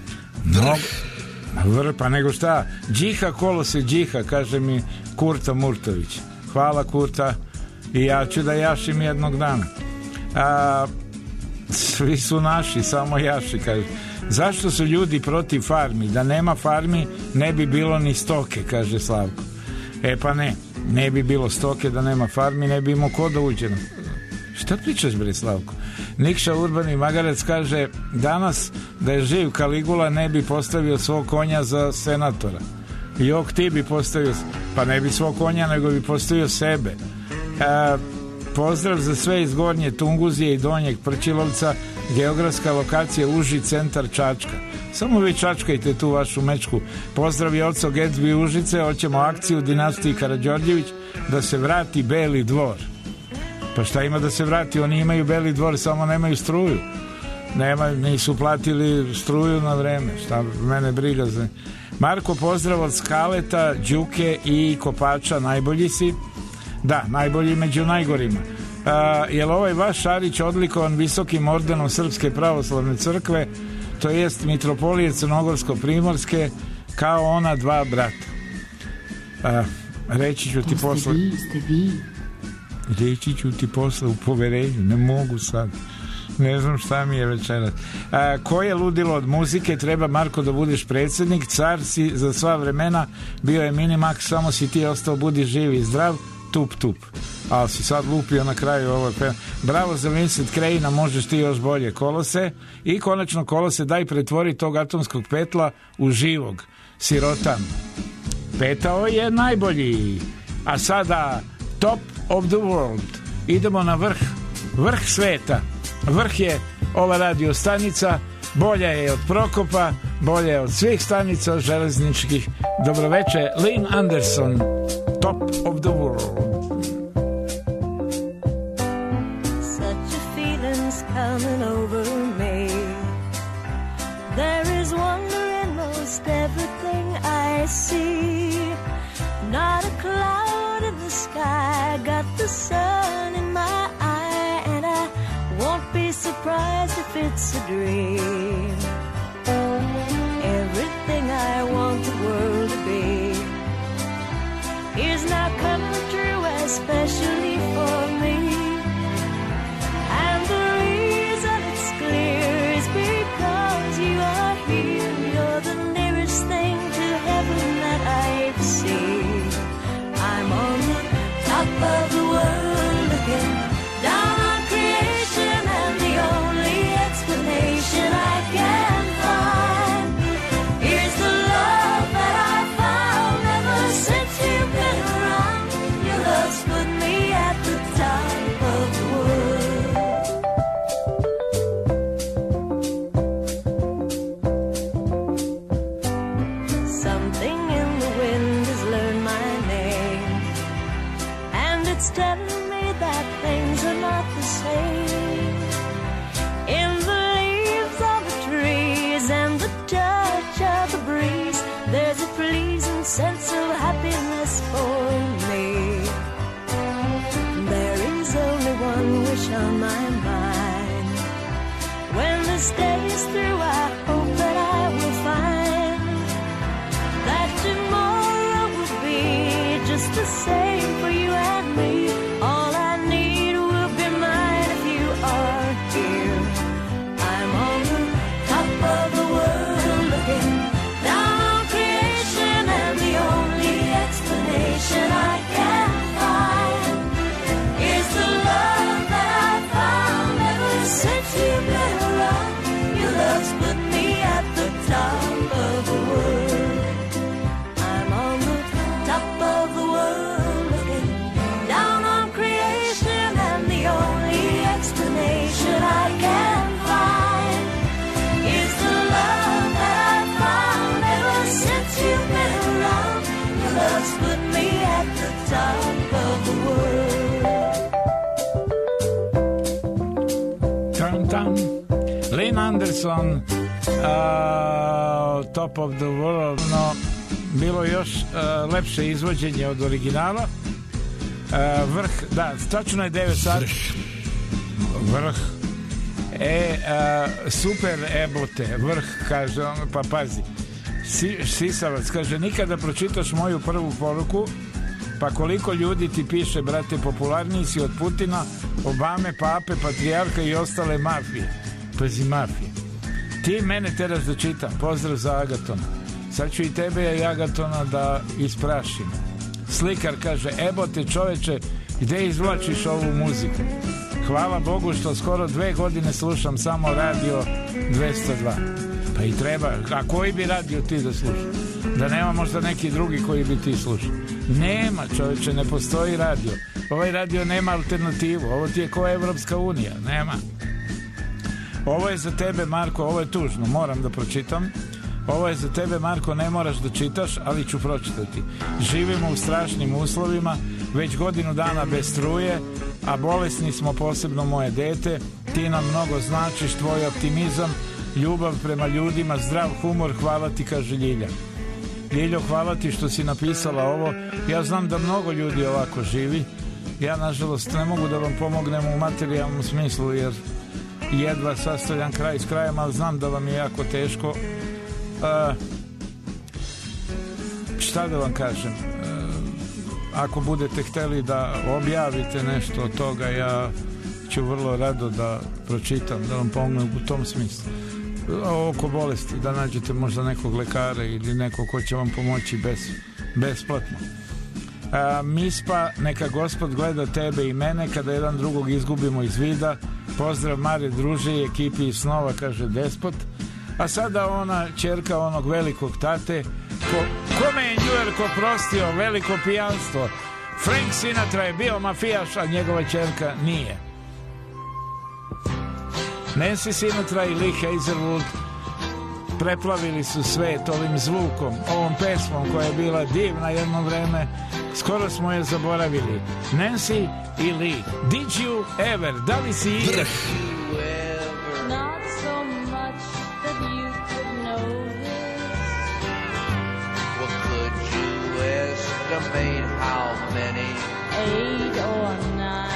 Pa nego šta? Džiha kolose džiha, kaže mi Kurta Murtović. Hvala, Kurta, i ja ću da jašim jednog dana. Svi su naši, samo jaši, kaže. Zašto su ljudi protiv farmi? Da nema farmi ne bi bilo ni stoke, kaže Slavko. Pa ne bi bilo stoke da nema farmi, ne bi imao ko da uđe. Šta pričaš, bre, Slavko? Nikša Urbani Magarac kaže: danas da je živ Kaligula ne bi postavio svog konja za senatora. Jok, ti bi postavio, pa ne bi svog konja, nego bi postavio sebe. Pozdrav za sve iz Gornje Tunguzije i Donjeg Prčilovca, geografska lokacija Uži centar Čačka. Samo vi čačkajte tu vašu mečku. Pozdrav i oco Getsby Užice, hoćemo akciju dinastiji Karađorđević da se vrati Beli dvor. Pa šta ima da se vrati? Oni imaju Beli dvor, samo nemaju struju. Nisu platili struju na vreme. Šta mene briga za... Marko, pozdrav od Skaleta, Đuke i Kopača, najbolji si? Da, najbolji među najgorima. Je li ovaj vaš Šarić odlikovan visokim ordenom Srpske pravoslavne crkve, to jest mitropolije Crnogorsko-Primorske, kao ona dva brata? Reći ću ti posle... Reći ću ti posle u poverenju, ne mogu sad. Ne znam šta mi je večeras. Ko je ludilo od muzike? Treba, Marko, da budeš predsjednik. Car si za sva vremena, bio je Minimax, samo si ti ostao, budi živ i zdrav. Tup, tup. Ali si sad lupio na kraju ovo. Bravo za Vincent Krejina, možeš ti još bolje. Kolose. I konačno, Kolose, daj pretvori tog atomskog petla u živog. Sirotan. Petao je najbolji. A sada top of the world. Idemo na vrh. Vrh sveta. Vrh je ova radio stanica. Bolja je od Prokopa, bolja je od svih stanica železničkih. Dobroveče, Lynn Anderson, Top of the World. Such a feeling's coming over me. There is wonder in most everything I see. Not a cloud in the sky, got the sun in my eye, and I won't be surprised if it's a dream. Everything I want the world to be is now coming true, especially for me. And the reason it's clear is because you are here. You're the nearest thing to heaven that I've seen. I'm on the top of the world looking down on creation, and the only explanation I can find is the love that I found ever since you've been around. Your love's put me at the top of the world. Something in the wind has learned my name, and it's telling me that things are not the same. In the leaves of the trees and the touch of the breeze, there's a pleasing sense of happiness for me. There is only one wish on my mind. When this day is through, I hope that I will find that tomorrow will be just the same for you and me. All I need will be mine if you Anderson, Top of the World, no bilo još lepše izvođenje od originala. Vrh, da, tačno je 9 sati. Vrh. Super ebote, vrh, kaže on, pa pazi. Sisavac, kaže, nikada pročitaš moju prvu poruku, pa koliko ljudi ti piše, brate, popularniji si od Putina, Obame, Pape, Patrijarha i ostale mafije. Pazi, mafije. Ti mene teraš da čitam, pozdrav za Agatona. Sad ću i tebe i Agatona da isprašim. Slikar kaže, ebote čoveče, gde izvlačiš ovu muziku? Hvala Bogu što skoro 2 godine slušam samo radio 202. Pa i treba, a koji bi radio ti da slušaš? Da nema možda neki drugi koji bi ti slušao? Nema, čoveče, ne postoji radio. Ovaj radio nema alternativu, ovo ti je ko Evropska unija, nema. Ovo je za tebe, Marko, ovo je tužno, moram da pročitam. Ovo je za tebe, Marko, ne moraš da čitaš, ali ću pročitati. Živimo u strašnim uslovima, već godinu dana bez struje, a bolesni smo, posebno moje dete. Ti nam mnogo značiš, tvoj optimizam, ljubav prema ljudima, zdrav humor, hvala ti, kaže Ljilja. Ljiljo, hvala ti što si napisala ovo. Ja znam da mnogo ljudi ovako živi. Ja, nažalost, ne mogu da vam pomognem u materijalnom smislu, jer jedva sastavljam kraj s krajem, ali znam da vam je jako teško. Šta da vam kažem? Ako budete hteli da objavite nešto od toga, ja ću vrlo rado da pročitam, da vam pomognem u tom smislu. Oko bolesti, da nađete možda nekog lekara ili nekog ko će vam pomoći besplatno. Mispa, neka Gospod gleda tebe i mene kada jedan drugog izgubimo iz vida. Pozdrav Mare, druže i ekipi iz snova, kaže Despot. A sada ona ćerka onog velikog tate, kome je New York oprostio veliko pijanstvo. Frank Sinatra je bio mafijaš, a njegova ćerka nije. Nancy Sinatra i Lee Hazelwood preplavili su svet ovim zvukom, ovom pesmom koja je bila divna jedno vreme. Skoro smo je zaboravili. Nancy i Lee. Did you ever? Da li si ikad? Not so much that you could notice. Well, could you estimate how many? 8 or 9.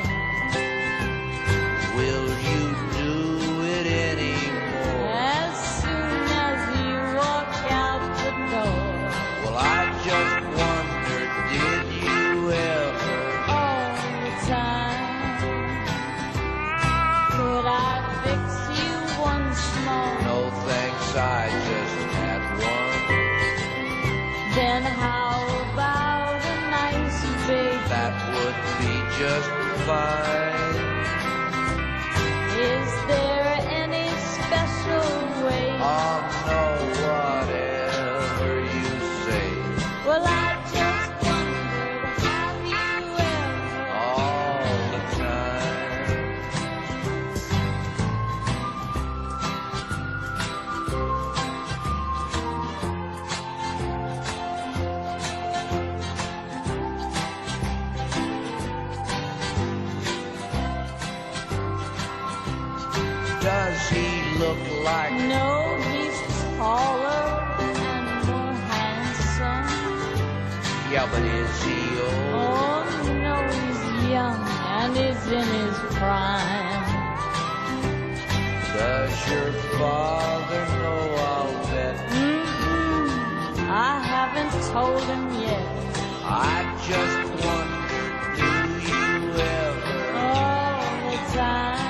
Will you do it anymore? As soon as you walk out the door. Well, I just wondered, did you ever? All the time. Could I fix you once more? No thanks, I just had one. Then how about a nice big? That would be just fine. Is there any special way? Oh, no, whatever you say. Well, I just wondered, have you ever? All the time. Does he look like? No, he's taller and more handsome. Yeah, but is he old? Oh, no, he's young and is in his prime. Does your father know, I'll bet? I haven't told him yet. I just wondered, do you ever? All the time.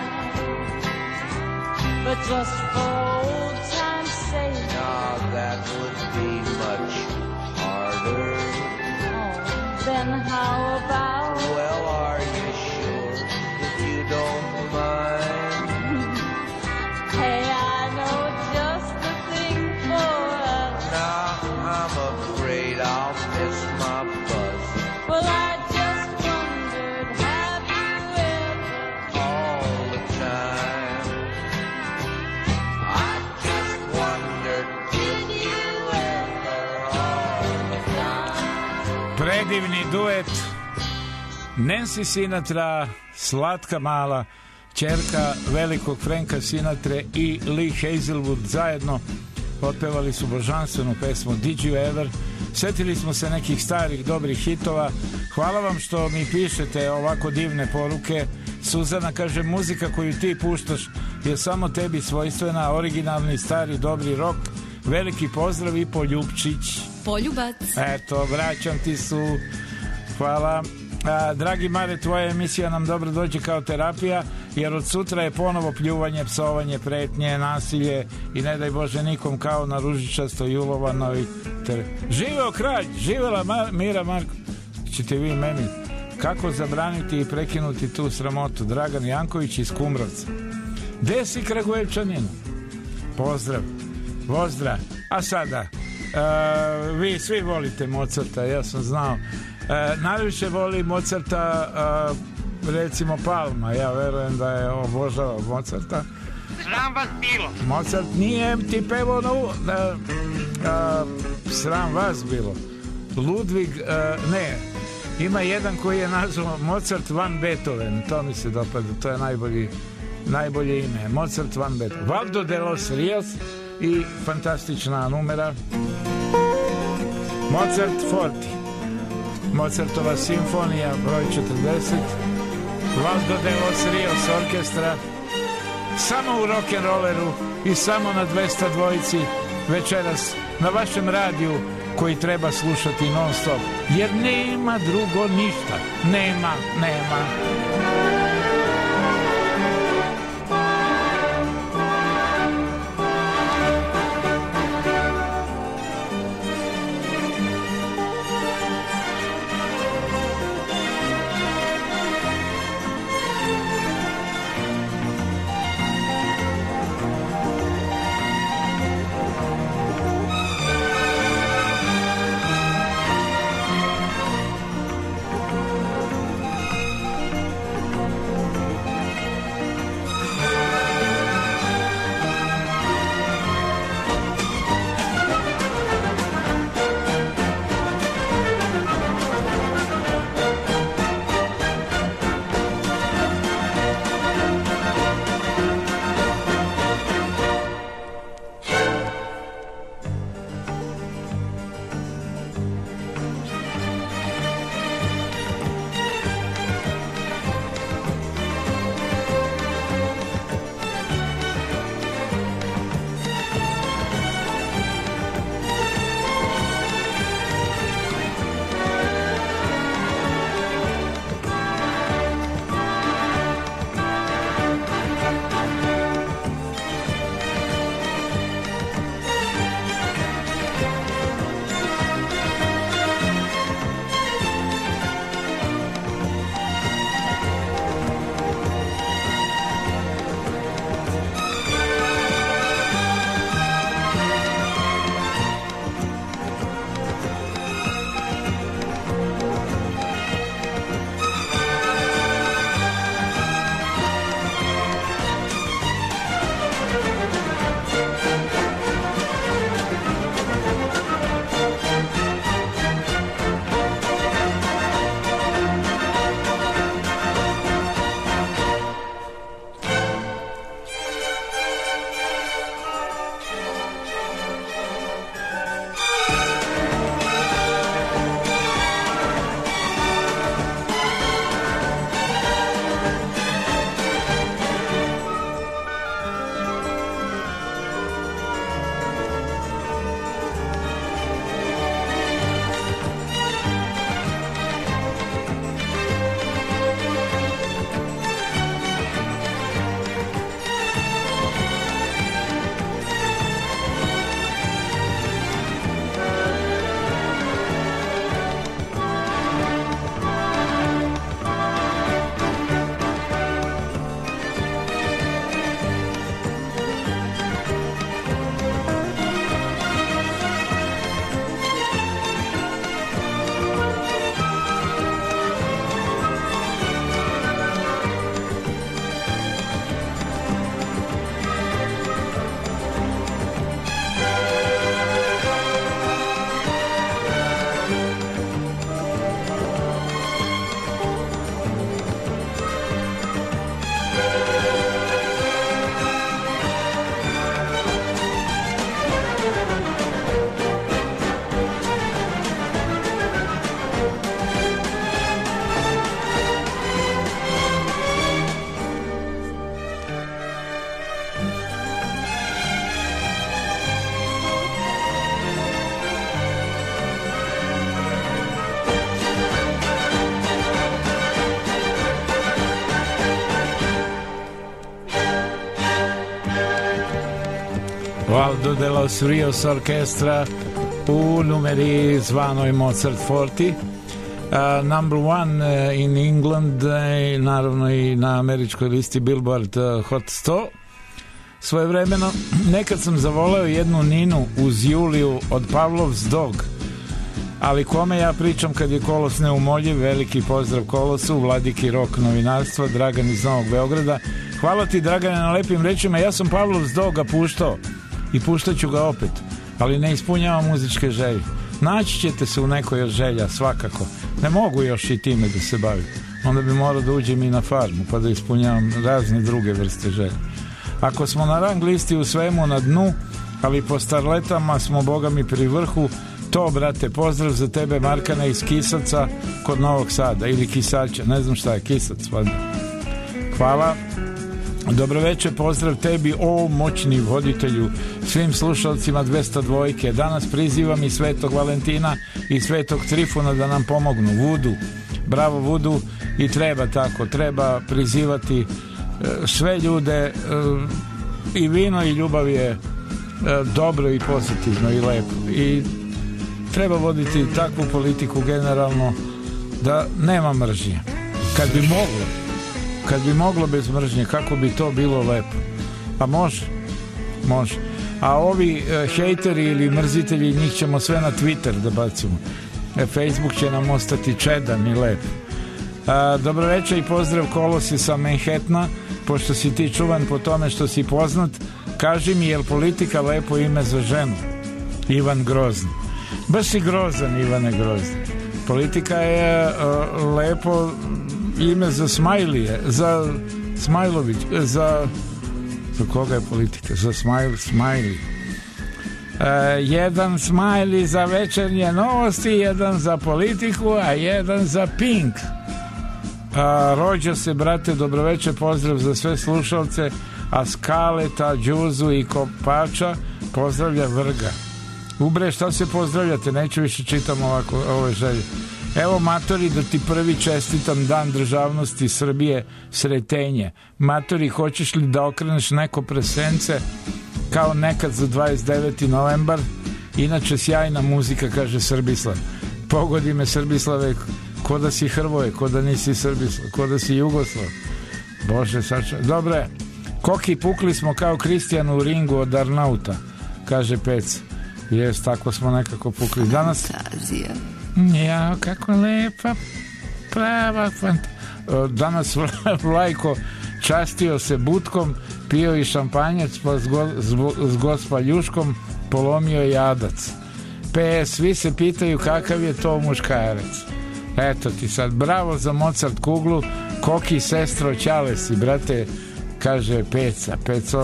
But just for old time's sake. Nah, that would be much harder. Oh, then how about? Well, are you sure that you don't mind? Hey, I know just the thing for us. Nah, I'm afraid I'll miss my bus. Well, I just wondered, have you ever? All the time. I just wondered, did you ever? All the time. Predivni duet Nancy Sinatra, slatka mala ćerka velikog Franka Sinatre i Lee Hazelwood zajedno otpevali su božanstvenu pesmu Did You Ever. Sjetili smo se nekih starih dobrih hitova. Hvala vam što mi pišete ovako divne poruke. Suzana kaže, muzika koju ti puštaš je samo tebi svojstvena, originalni stari dobri rok. Veliki pozdrav i Poljubčić. Poljubac. Eto, vraćam ti su. Hvala. Dragi Mare, tvoja emisija nam dobro dođe kao terapija, jer od sutra je ponovo pljuvanje, psovanje, pretnje, nasilje i ne daj Bože nikom kao na ružičastoj julovanoj. Živeo kralj, živela Mira Marko. Ćete vi meni. Kako zabraniti i prekinuti tu sramotu? Dragan Janković iz Kumrovca. Gde si, Kragujevčaninu? Pozdrav. Pozdrav. A sada, vi svi volite Mozarta, ja sam znao. Najviše voli Mozarta recimo Palma. Ja verujem da je obožavao Mozarta. Sram vas bilo. Mozart nije ti pevao sram vas bilo. Ludvig, ne, ima jedan koji je nazvao Mozart van Beethoven, to mi se dopada, to je najbolje ime, Mozart van Beethoven. Valdo de los Rios i fantastična numera Mozart Forti, Mozartova simfonija broj 40, Valdo de los Rios orkestra, samo u rock'n'rolleru i samo na 202 večeras na vašem radiju koji treba slušati non stop, jer nema drugo ništa, nema. Waldo de los Rios Orkestra u numeri zvanoj Mozart Forti. Number one in England, naravno i na američkoj listi Billboard Hot 100. Svojevremeno, nekad sam zavoleo jednu Ninu uz Juliju od Pavlov's Dog, ali kome ja pričam kad je Kolos neumoljiv. Veliki pozdrav Kolosu, Vladiki Rok novinarstva, Dragan iz Novog Beograda. Hvala ti, Dragane, na lepim rečima. Ja sam Pavlov's Doga puštao i puštat ću ga opet, ali ne ispunjavam muzičke želje. Naći ćete se u nekoj od želja, svakako. Ne mogu još i time da se bavim. Onda bi morao da uđem i na farmu, pa da ispunjavam razne druge vrste želja. Ako smo na rang listi u svemu na dnu, ali po starletama smo bogami pri vrhu, to, brate, pozdrav za tebe, Markane iz Kisaca kod Novog Sada, ili Kisaća, ne znam šta je, Kisac, valjda. Hvala. Dobro večer, pozdrav tebi, o moćni voditelju, svim slušalcima 202. Danas prizivam i Svetog Valentina i Svetog Trifuna da nam pomognu. Vudu, bravo Vudu, i treba tako, treba prizivati sve ljude, i vino i ljubav je dobro i pozitivno i lepo, i treba voditi takvu politiku generalno da nema mržnje. Kad bi moglo bez mržnje, kako bi to bilo lepo. Pa može. A ovi hejteri ili mrzitelji, njih ćemo sve na Twitter da bacimo. Facebook će nam ostati čedan i lep. Dobro večer i pozdrav Kolosi sa Manhattana, pošto si ti čuvan po tome što si poznat. Kaži mi, je li politika lepo ime za ženu? Ivan Grozni. Baš si grozan, Ivane Grozni. Politika je lepo ime za Smajlije, za Smajlović, za koga je politika? Za Smajli. Jedan Smajli za večernje novosti, jedan za politiku, a jedan za Pink. Rođa se, brate, dobroveče, pozdrav za sve slušalce, a Skaleta, Đuzu i Kopača pozdravlja Vrga. Ubre, šta se pozdravljate? Neću više čitam ovako ove želje. Evo, matori, da ti prvi čestitam Dan državnosti Srbije, sretenje. Matori, hoćeš li da okreneš neko presence kao nekad za 29. novembar? Inače, sjajna muzika, kaže Srbislav. Pogodi me, Srbislave, ko da si Hrvoje, ko da nisi Srbislav, ko da si Jugoslav. Bože, sača. Dobre, koki pukli smo kao Kristijan u ringu od Arnauta, kaže Pec. Jes, tako smo nekako pukli. Danas... Ja, kako lepa, prava danas Vlajko častio se budkom, pio i šampanjac, pa s gospaljuškom polomio jadac. PS, svi se pitaju kakav je to muškarac. Eto ti sad, bravo za Mozart kuglu, koki sestro Ćalesi, brate, kaže Peca,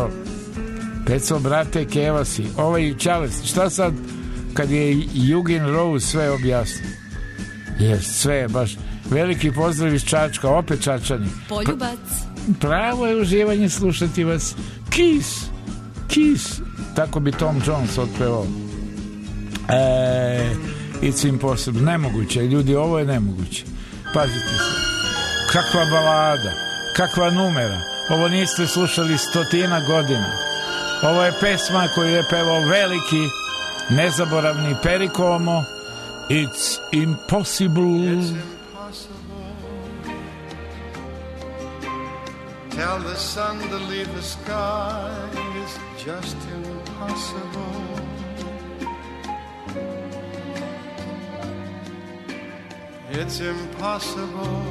Peco, brate, keva si. Ovaj Ćales, šta sad kad je Jugin Rose sve objasnio? Jer sve je baš. Veliki pozdrav iz Čačka, opet Čačani. Poljubac. Pravo je uživanje slušati vas. Kiss. Tako bi Tom Jones otpevao. It's impossible. Nemoguće, ljudi, ovo je nemoguće. Pazite se. Kakva balada, kakva numera. Ovo niste slušali 100 godina. Ovo je pesma koju je pevao veliki, nezaboravni Perikomo. It's impossible. It's impossible. Tell the sun to leave the sky. It's just impossible. It's impossible.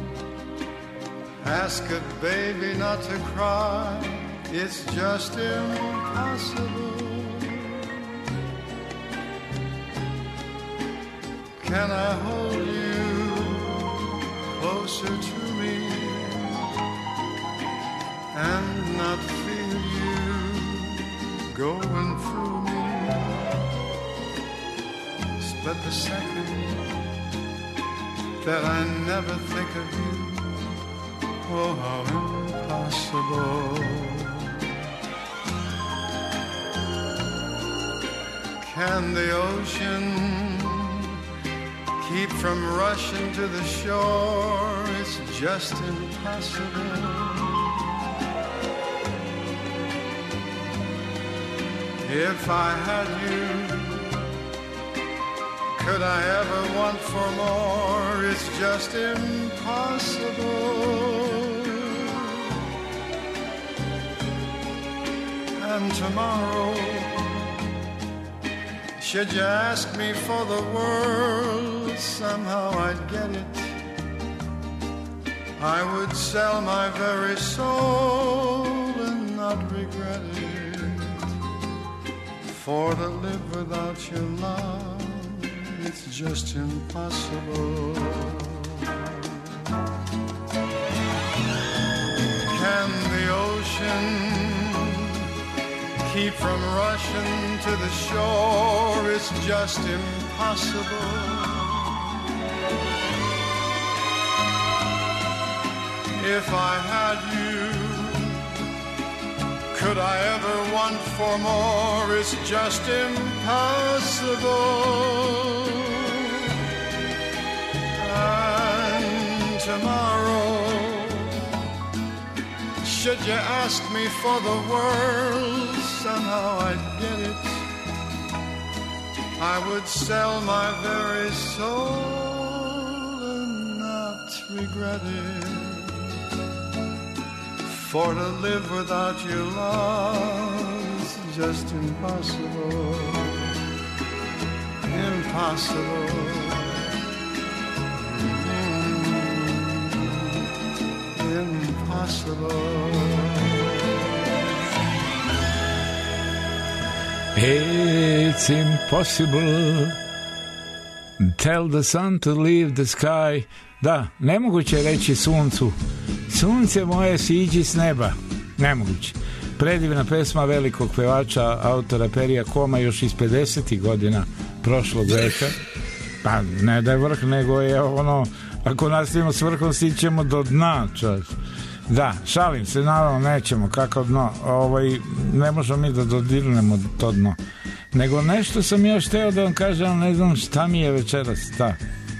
Ask a baby not to cry. It's just impossible. Can I hold you closer to me and not feel you going through me? Split the second that I never think of you. Oh, how impossible. Can the ocean keep from rushing to the shore? It's just impossible. If I had you, could I ever want for more? It's just impossible. And tomorrow, should you ask me for the world, somehow I'd get it. I would sell my very soul and not regret it. For to live without your love, it's just impossible. Can the ocean keep from rushing to the shore? It's just impossible. If I had you, could I ever want for more? It's just impossible. And tomorrow, should you ask me for the world, somehow I'd get it. I would sell my very soul and not regret it. For to live without your love is just impossible. Impossible. Impossible. It's impossible. Tell the sun to leave the sky. Da, nemoguće je reći suncu: sunce moje, siđi s neba. Nemoguće. Predivna pesma velikog pevača, autora Perija Koma, još iz 50. godina prošlog veka. Pa ne da je vrh, nego je ono, ako nastavimo s vrhom, stićemo do dna, čovječ. Da, šalim se, naravno nećemo, kako dno. Ne možemo mi da dodirnemo to dno. Nego nešto sam još hteo da vam kažem, ali ne znam šta mi je večeras. Da.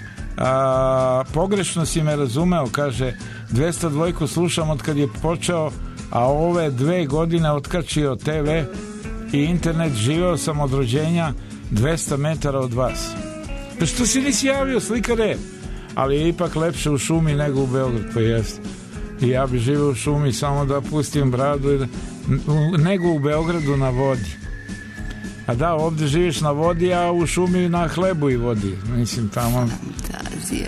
Pogrešno si me razumeo, kaže, 202 slušam od kad je počeo, a ove 2 godine otkačio TV i internet, živeo sam od rođenja 200 metara od vas. Što si nisi javio, slikare? Ali je ipak lepše u šumi nego u Beograd, pa jeste. I ja bi živio u šumi samo da pustim bradu, nego u Beogradu na vodi. A da, ovdje živiš na vodi, a u šumi na hlebu i vodi. Mislim, tamo... Fantazija.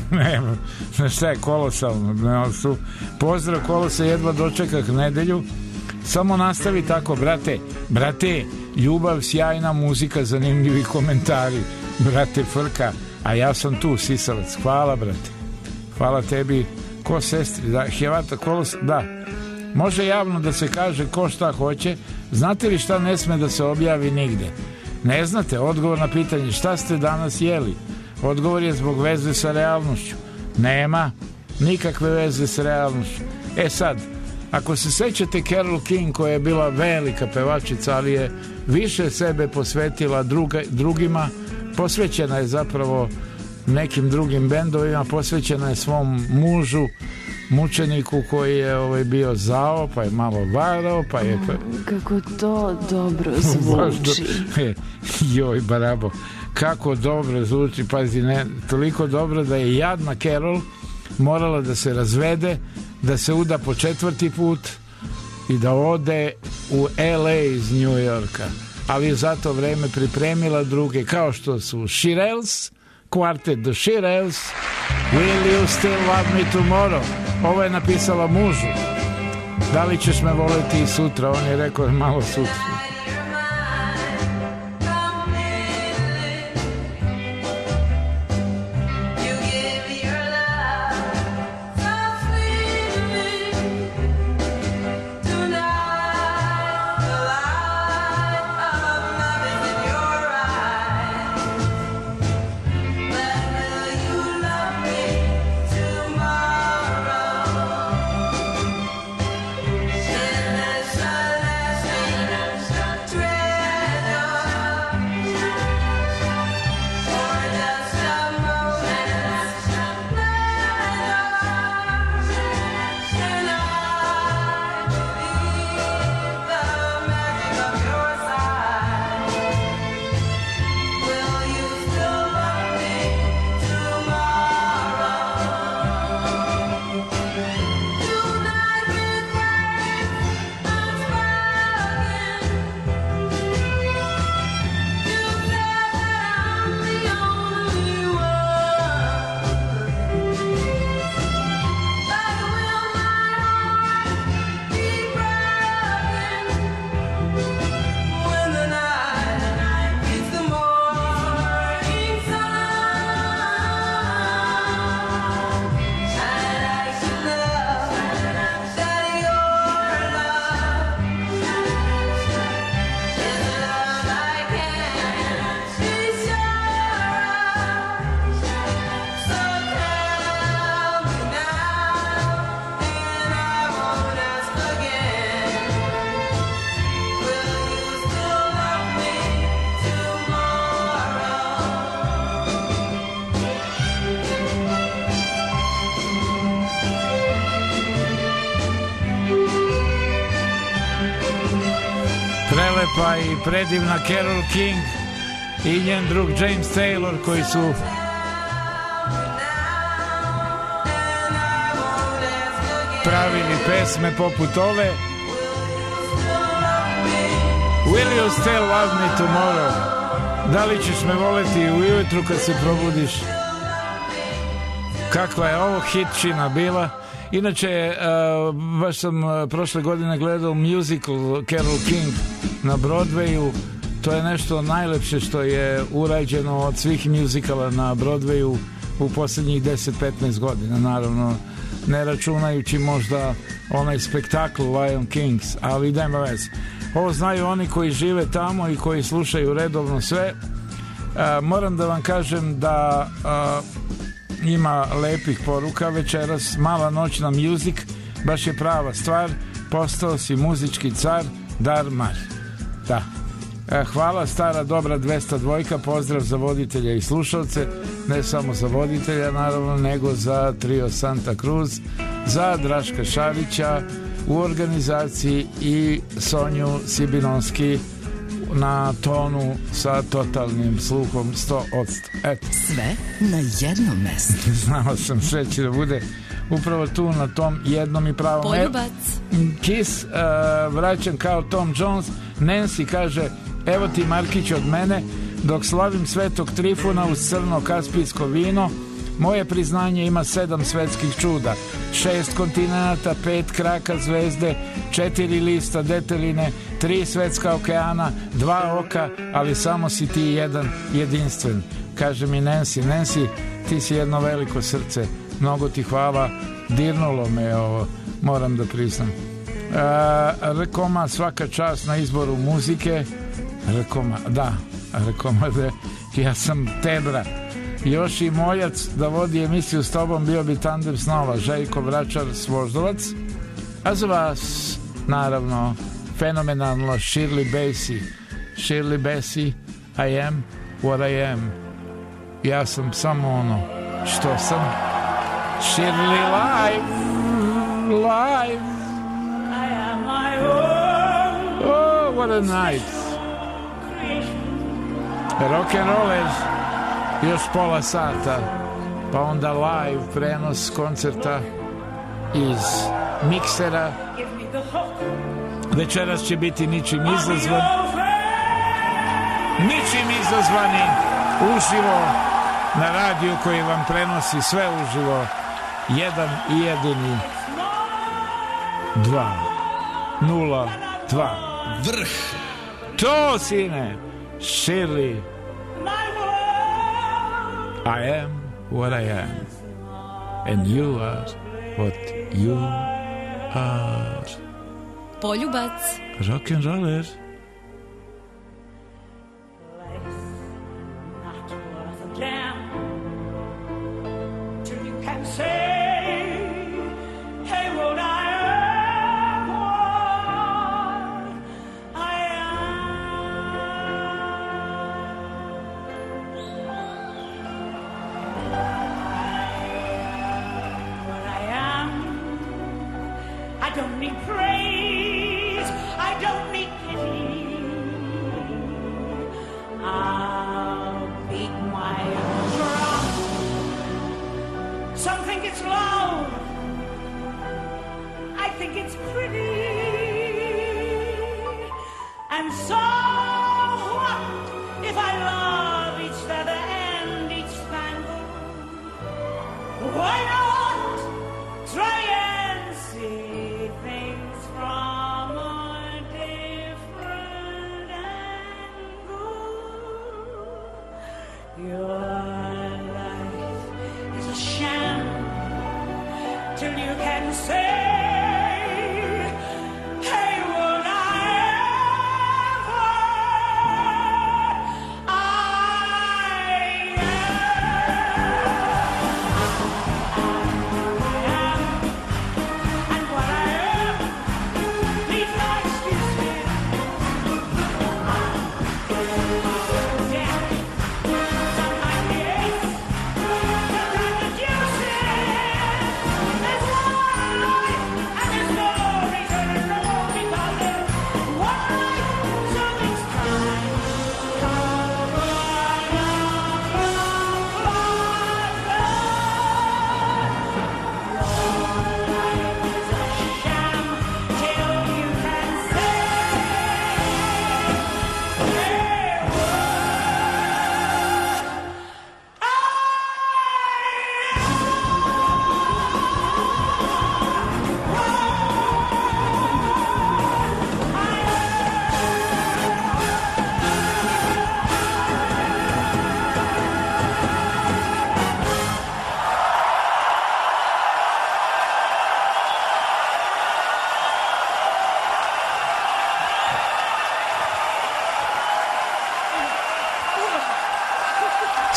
Ne, šta je kolosalno. Pozdrav, Kolose, jedva dočekah nedelju. Samo nastavi tako, brate, ljubav, sjajna muzika, zanimljivi komentari. Brate, frka, a ja sam tu, sisavac. Hvala, brate. Hvala tebi. Ko sestri, da, Hevata, Kolos, da. Može javno da se kaže ko šta hoće. Znate li šta ne sme da se objavi nigde? Ne znate, odgovor na pitanje šta ste danas jeli? Odgovor je zbog veze sa realnošću. Nema nikakve veze sa realnošću. E sad, ako se sećate Carole King, koja je bila velika pevačica, ali je više sebe posvetila drugima, posvećena je zapravo nekim drugim bendovima, posvećena je svom mužu, mučeniku koji je bio zao, pa je malo varao, pa je... Kako to dobro zvuči. Joj, barabo, kako dobro zvuči, pazi, ne, toliko dobro da je jadna Carol morala da se razvede, da se uda po 4. put i da ode u LA iz New Yorka. Ali je za to vreme pripremila druge, kao što su Shirelles, kvartet The Shirelles, Will You Still Love Me Tomorrow. Ovo je napisala mužu. Da li ćeš me voleti i sutra? On je rekao malo sutra. Tomorrow. prelijepa i predivna Carole King i njen drug James Taylor koji su pravili pesme poput ove. Will you still love me tomorrow? Da li ćeš me voleti ujutru kad se probudiš? Kakva je ovo hitčina bila. Inače, baš sam prošle godine gledao musical Carole King na Broadwayu. To je nešto najlepše što je urađeno od svih muzikala na Broadwayu u posljednjih 10-15 godina. Naravno, ne računajući možda onaj spektakl Lion Kings, ali idemo vez. Ovo znaju oni koji žive tamo i koji slušaju redovno sve. Moram da vam kažem da ima lepih poruka večeras. Mala noćna music, baš je prava stvar. Postao si muzički car, dar mar. Da. Hvala, stara dobra 202. Pozdrav za voditelja i slušalce. Ne samo za voditelja, naravno, nego za trio Santa Cruz, za Draška Šarića u organizaciji i Sonju Sibinonski na tonu sa totalnim sluhom 100%. Eto. Sve na jednom mestu. Znao sam, sve će da bude upravo tu na tom jednom i pravom. Poljubac. Kiss, vraćam kao Tom Jones. Nancy kaže, evo ti Markić od mene, dok slavim Svetog Trifuna uz crno kaspijsko vino, moje priznanje ima 7 svetskih čuda, 6 kontinenta, 5 kraka zvezde, 4 lista deteline, 3 svetska okeana, 2 oka, ali samo si ti jedan jedinstven. Kaže mi Nancy, Nancy, ti si jedno veliko srce, mnogo ti hvala, dirnulo me ovo, moram da priznam. Rekoma, svaka čast na izboru muzike. Rekoma, da, rekoma da ja sam Tebra. Još i Moljac da vodi emisiju s tobom, bio bi tandem snova. Željko Vračar Svoždovac. A za vas, naravno, fenomenalno Shirley Bassey. Shirley Bassey, I am what I am. Ja sam samo ono što sam. Shirley live. I am my own. Oh, what a night. Rock and rollers. Još pola sata, pa onda live prenos koncerta iz miksera. Večeras će biti ničim izazvani uživo na radiju koji vam prenosi sve uživo. Jedan i jedini 202 vrh. To, sine, Shirley. I am what I am, and you are what you are. Poljubac. Rock and roller. Not worth a damn till you can say, hey, what I am, what I I don't need praise, I don't need pity. I'll beat my own drum. Some think it's loud, I think it's pretty. And so what if I love each feather and each spangle? Why not try and see things from a different angle? Your life is a sham till you can say, hey, what I am, what I There's one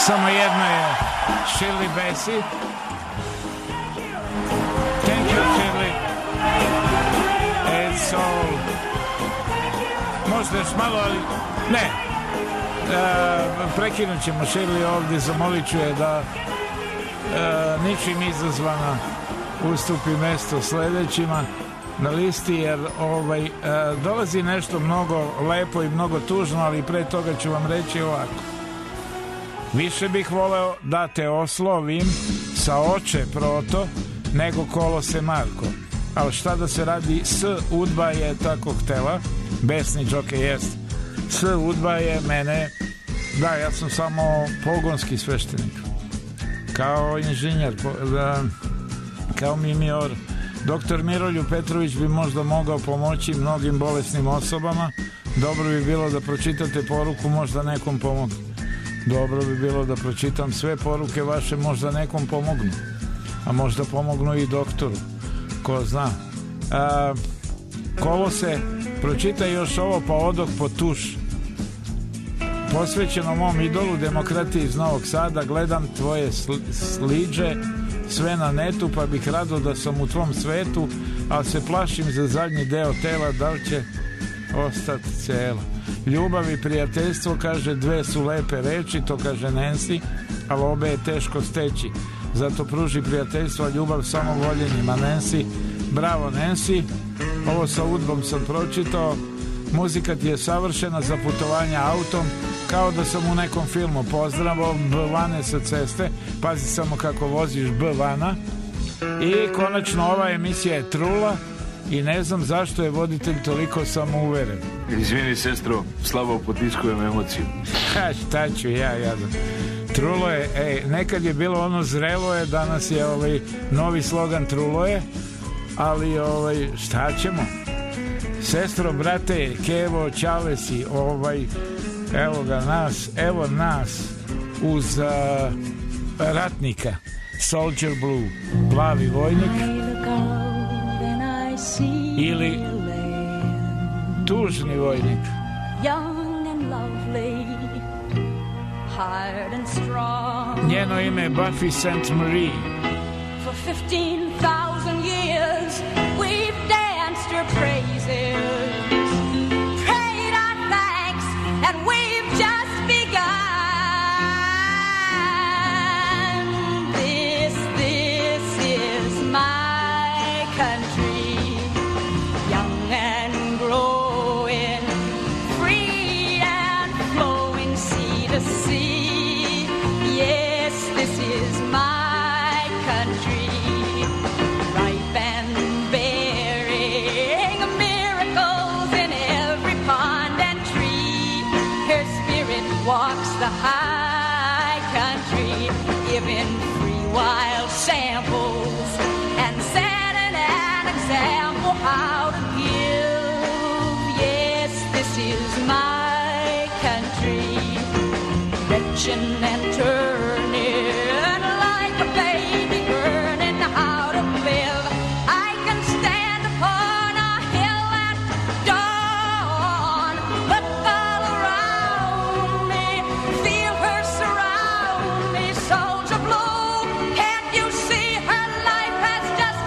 Samo jedno je Shirley Bassey. Thank you, Shirley. It's all... Možda još malo, ali... Ne. Prekinut ćemo Shirley ovdje, zamolit ću je da ničim izazvana ustupi mesto sljedećima na listi, jer dolazi nešto mnogo lepo i mnogo tužno, ali pre toga ću vam reći ovako. Više bih voleo da te oslovim sa oče proto nego kolose Marko. Ali šta da se radi, S Udba je tako htela, besni džoke jest. S Udba je mene, da, ja sam samo pogonski sveštenik. Kao inženjer, kao mimior. Doktor Miroljub Petrović bi možda mogao pomoći mnogim bolesnim osobama. Dobro bi bilo da pročitate poruku, možda nekom pomogne. Dobro bi bilo da pročitam sve poruke vaše, možda nekom pomognu. A možda pomognu i doktoru. Ko zna. Kolose, pročitaj još ovo pa odoh po tuš. Posvećeno mom idolu, demokratiji iz Novog Sada, gledam tvoje sliđe, sve na netu, pa bih rado da sam u tvom svetu, ali se plašim za zadnji deo tela, da li će ostati cela. Ljubav i prijateljstvo, kaže, dve su lepe reči, to kaže Nancy, ali obe je teško steći. Zato pruži prijateljstvo, a ljubav samo voljenjima. Nancy, bravo Nancy, ovo sa Udbom sam pročitao. Muzika ti je savršena za putovanja autom, kao da sam u nekom filmu. Pozdravo, B-vane sa ceste, pazi samo kako voziš B-vana. I konačno ova emisija je trula i ne znam zašto je voditelj toliko samouveren. Izvini, sestro, slabo potiskujem emociju. Šta ću ja jadan. Trulo je, nekad je bilo ono zrelo je, danas je novi slogan trulo je, ali šta ćemo? Sestro, brate, Kevo, Čalesi, evo ga evo nas uz ratnika, Soldier Blue, plavi vojnik, ili tužni vojnik. Young and lovely, hard and strong. Njeno ime je Buffy St. Marie. For 15,000 years we've danced her praises, prayed our thanks, and we've just begun. This is my country, young and growing, free and flowing sea to sea. Yes, this is my country, ripe and bearing miracles in every pond and tree. Her spirit walks the high country, giving free wild samples and setting an example how to give. Yes, this is my country, retching and turning like a baby, learning how to live. I can stand upon a hill at dawn, look all around me, feel her surround me. Soldier Blue, can't you see her life has just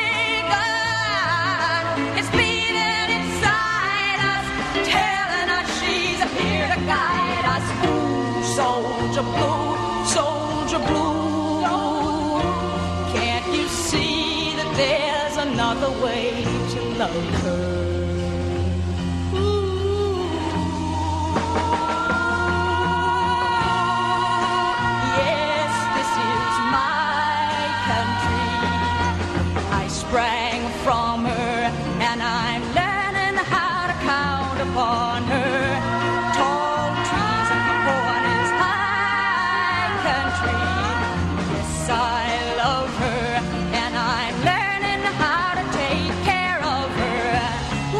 begun? It's beating inside us, telling us she's here to guide us. Ooh, Soldier Blue, Soldier Blue, can't you see that there's another way to love her? Ooh. Yes, this is my country. I sprang from her and I'm learning how to count upon her. Tall trees and the corn is high country. Yes, I love her and I'm learning how to take care of her.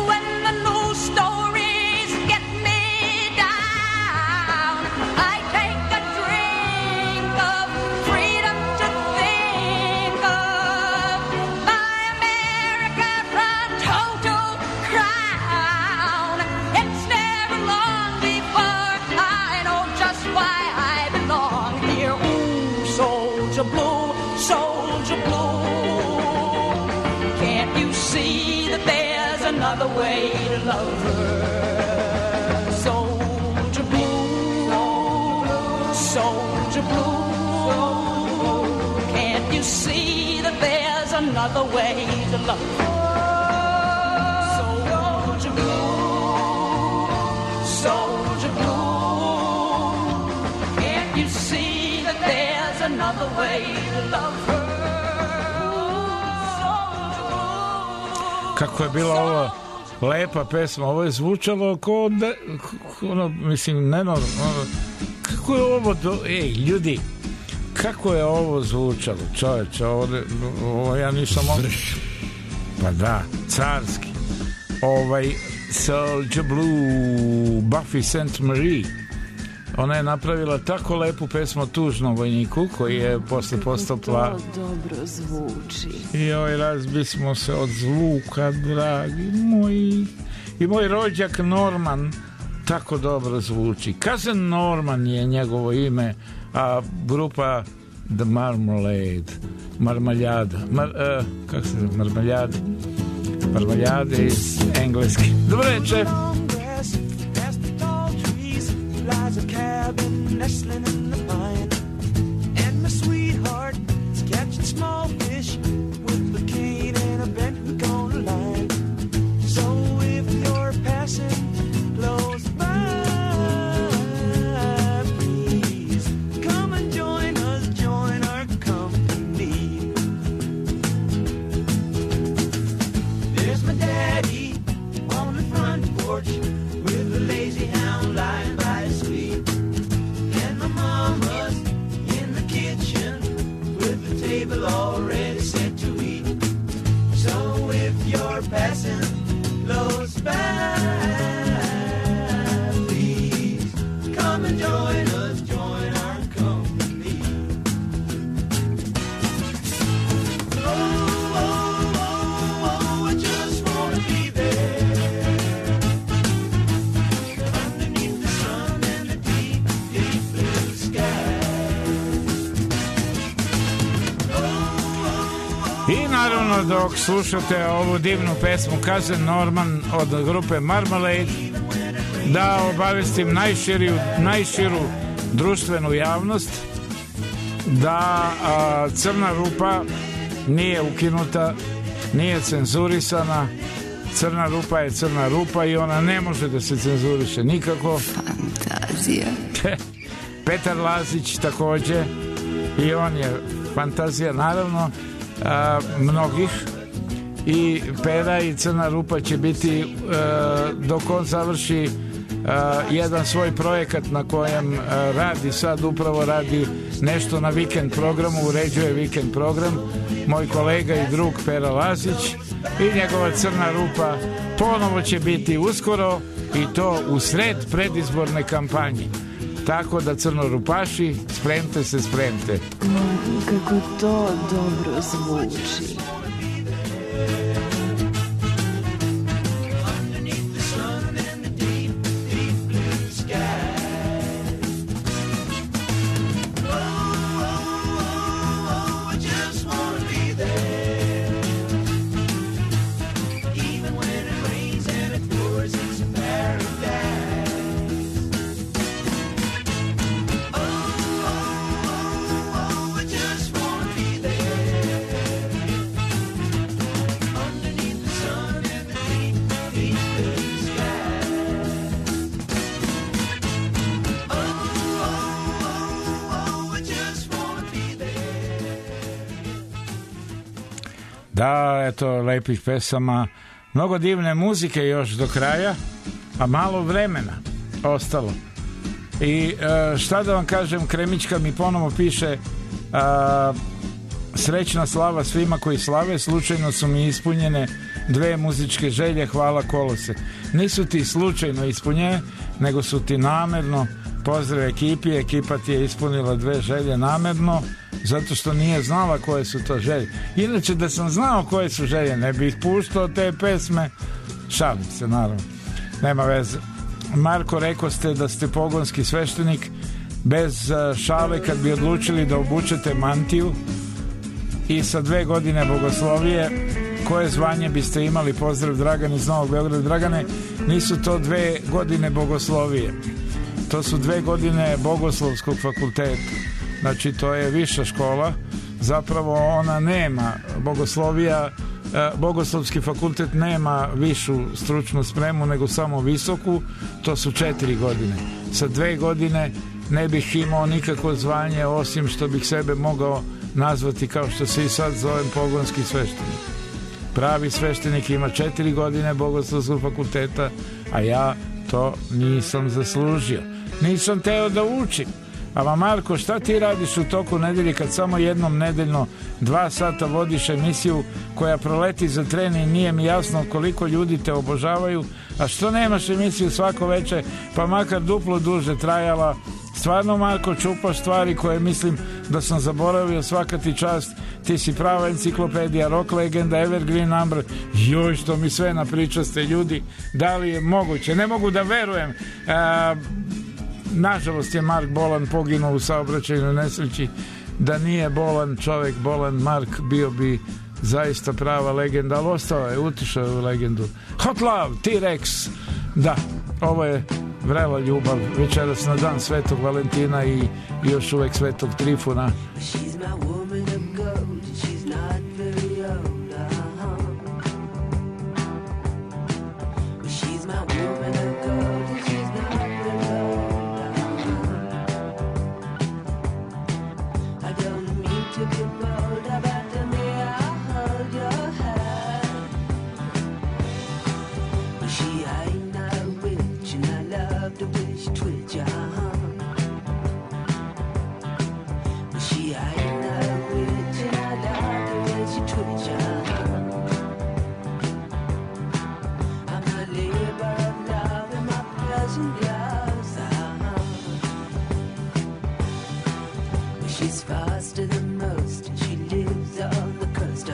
soldier blue. Can't you see that there's another way to love her? Soldier blue, soldier blue. Can't you see that there's another way to love her? Soldier blue, soldier blue. Can't you see that there's another way to love her? Kako je bila ovo lepa pesma, ovo je zvučalo kao ono, mislim, nenormalno. Kako je ovo ljudi, kako je ovo zvučalo, čoveče, ovo ja nisam pa da, carski. Soldier Blue, Buffy St. Marie, ona je napravila tako lepu pesmu o tužnom vojniku koji je posle postao To dobro zvuči. Joj, razbismo se od zvuka, dragi moji. I moj rođak Norman tako dobro zvuči. Cousin Norman je njegovo ime, a grupa The Marmalade, Marmaljada, kako se zove, Marmaljade, Marmaljade iz engleski. Dobro večer. Lies a cabin nestling in the pine, and my sweetheart is catching small fish with a cane and a bent hook on a line. So if you're passing close by, please come and join us, join our company. There's my daddy on the front porch with a lazy hound lying by his feet, and my mama's in the kitchen with the table already set to eat. So if you're passing close by, please come and join us, join our company. Oh, oh, oh, oh, I just wanna be there. I naravno dok slušate ovu divnu pesmu Cousin Norman od grupe Marmalade, da obavestim najširu društvenu javnost da Crna rupa nije ukinuta, nije cenzurisana. Crna rupa je Crna rupa i ona ne može da se cenzuriše nikako. Fantazija. Petar Lazić takođe, i on je fantazija naravno mnogih, i Pera i Crna rupa će biti dok on završi jedan svoj projekat na kojem radi sad, upravo radi nešto na vikend programu, uređuje vikend program, moj kolega i drug Pera Lazić, i njegova Crna rupa ponovo će biti uskoro, i to u sred predizborne kampanje. Tako da crnorupaši, spremte se, spremte. Kako to dobro zvuči. Da, eto, lepih pesama, mnogo divne muzike još do kraja, a malo vremena ostalo. I šta da vam kažem, Kremićka mi ponovo piše srećna slava svima koji slave, slučajno su mi ispunjene 2 muzičke želje, hvala Kolose. Nisu ti slučajno ispunjene, nego su ti namerno. Pozdrav ekipi, ekipa ti je ispunila 2 želje namerno, zato što nije znala koje su to želje. Inače, da sam znao koje su želje, ne bih puštao te pesme. Šalim se, naravno, nema veze. Marko, rekao ste da ste pogonski sveštenik. Bez šale, kad bi odlučili da obučete mantiju, i sa 2 godine bogoslovije. Koje zvanje biste imali? Pozdrav, Dragan iz Novog Beograda. Dragane, nisu to 2 godine bogoslovije, to su 2 godine bogoslovskog fakulteta. Znači to je viša škola, zapravo ona nema bogoslovija, bogoslovski fakultet nema višu stručnu spremu nego samo visoku, to su 4 godine. Sa 2 godine ne bih imao nikakvo zvanje, osim što bih sebe mogao nazvati kao što se i sad zovem, pogonski sveštenik. Pravi sveštenik ima 4 godine bogoslovskog fakulteta, a ja to nisam zaslužio. Nisam teo da učim. Ama Marko, šta ti radiš u toku nedelje kad samo jednom nedeljno 2 sata vodiš emisiju koja proleti za tren i nije mi jasno koliko ljudi te obožavaju, a što nemaš emisiju svako veče, pa makar duplo duže trajala? Stvarno, Marko, čupaš stvari koje mislim da sam zaboravio, svaka ti čast, ti si prava enciklopedija, rock legenda, evergreen number. Joj, što mi sve napričaste, ljudi, da li je moguće? Ne mogu da verujem. Nažalost je Mark bolan, poginuo u saobraćajnoj nesreći. Da nije bolan čovjek, bolan Mark, bio bi zaista prava legenda, ali ostao je, utišao je u legendu. Hot Love, T-Rex. Da, ovo je vrela ljubav večeras na dan Svetog Valentina i još uvek Svetog Trifuna. She's my woman of gold, she's not very old, She's my woman of gold, she's not very old, I don't mean to be bold about the way I hold your hand. She ain't no witch and I love the way she twitch your arm. She ain't no witch and I love the way she twitch your arm. I'm a labor of love and my pleasant gloves. She's faster than most and she lives on the coast.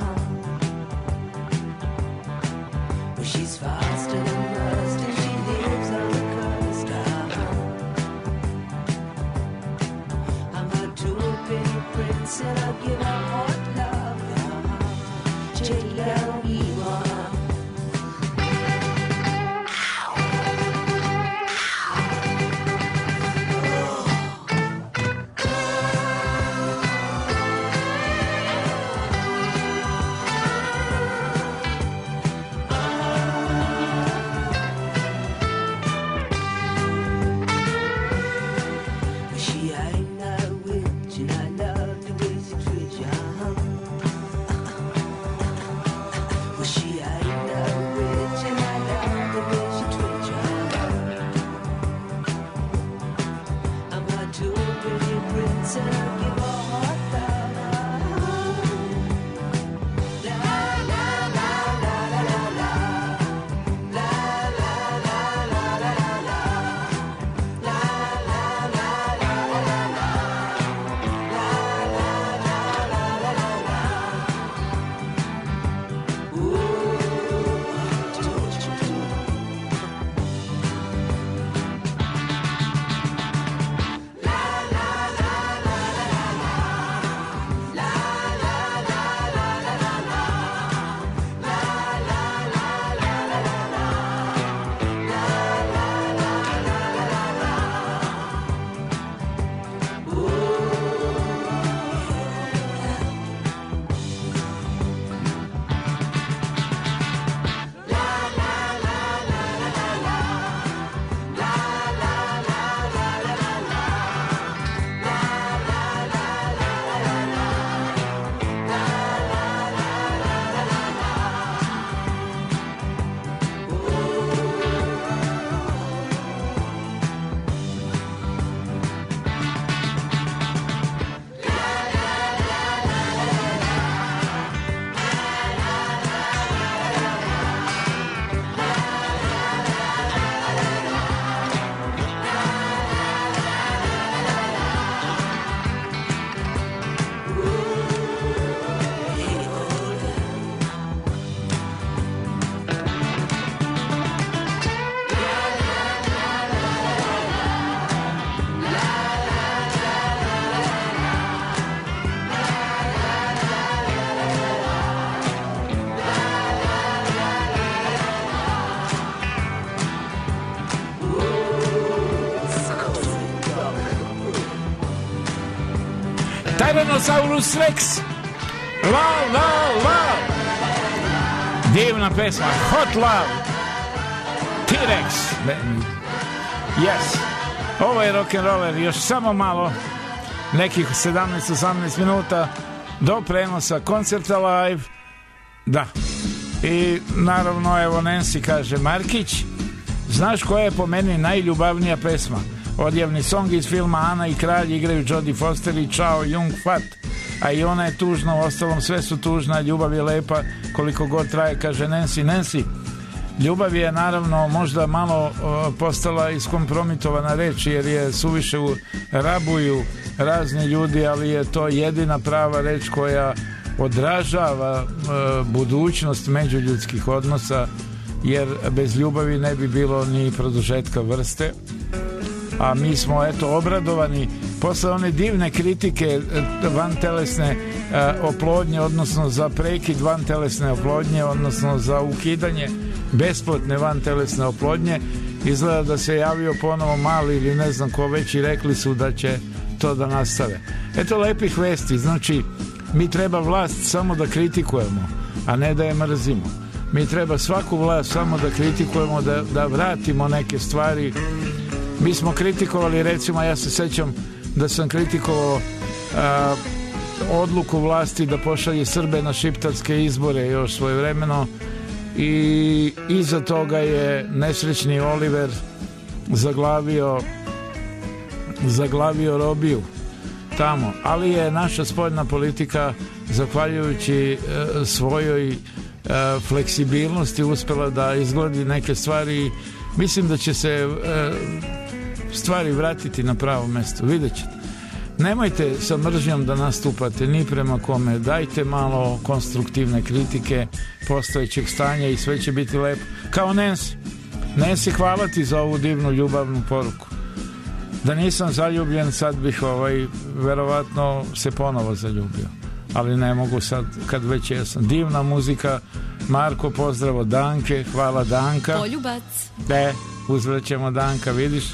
She's faster than most and she lives on the coast. I'm a two-penny prince and I'll give her hot love. Take down evil. She ain't no witch and I love the way she treats you. Well, she ain't no witch and I love the way she treats you. I'm a two-penny prince and I'll give her hot love. La la la la la la la. La la la la la la la. La la la la la la la. La la la la la la la. Ooh, Tyrannosaurus Rex. Love, love, love. Divna pesma. Hot Love. T-Rex. Yes. Ovo je rock'n'roller. Još samo malo. Nekih 17-18 minuta do prenosa koncerta live. Da. I naravno, evo Nancy kaže, Markić, znaš koja je po meni najljubavnija pesma? Odjavni song iz filma Ana i kralj igraju Jodie Foster i Chow Yun-fat. A i ona je tužna, u ostalom sve su tužna, ljubav je lepa koliko god traje, kaže Nancy. Nancy, ljubav je naravno možda malo postala iskompromitovana reč, jer je suviše rabuju razni ljudi, ali je to jedina prava reč koja odražava budućnost međuljudskih odnosa, jer bez ljubavi ne bi bilo ni produžetka vrste. A mi smo eto obradovani posle one divne kritike vantelesne oplodnje, odnosno za prekid vantelesne oplodnje, odnosno za ukidanje besplatne vantelesne oplodnje. Izgleda da se javio ponovo Mali ili ne znam ko već i rekli su da će to da nastave. Eto lepih vesti, znači mi treba vlast samo da kritikujemo, a ne da je mrzimo. Mi treba svaku vlast samo da kritikujemo, da vratimo neke stvari. Mi smo kritikovali, recimo, ja se sećam da sam kritikovao odluku vlasti da pošalje Srbe na šiptarske izbore još svojevremeno, i iza toga je nesrećni Oliver zaglavio robiju tamo, ali je naša spoljna politika zahvaljujući svojoj fleksibilnosti uspela da izgledi neke stvari. Mislim da će se stvari vratiti na pravo mesto, vidjet ćete. Nemojte sa mržnjom da nastupate ni prema kome, dajte malo konstruktivne kritike postojećeg stanja i sve će biti lepo. Kao Nancy. Nancy, hvala ti za ovu divnu ljubavnu poruku. Da nisam zaljubljen, sad bih verovatno se ponovo zaljubio, ali ne mogu sad kad već jesam. Divna muzika. Marko, pozdravo Danke, hvala Danka. Poljubac. Uzvraćamo Danka, vidiš.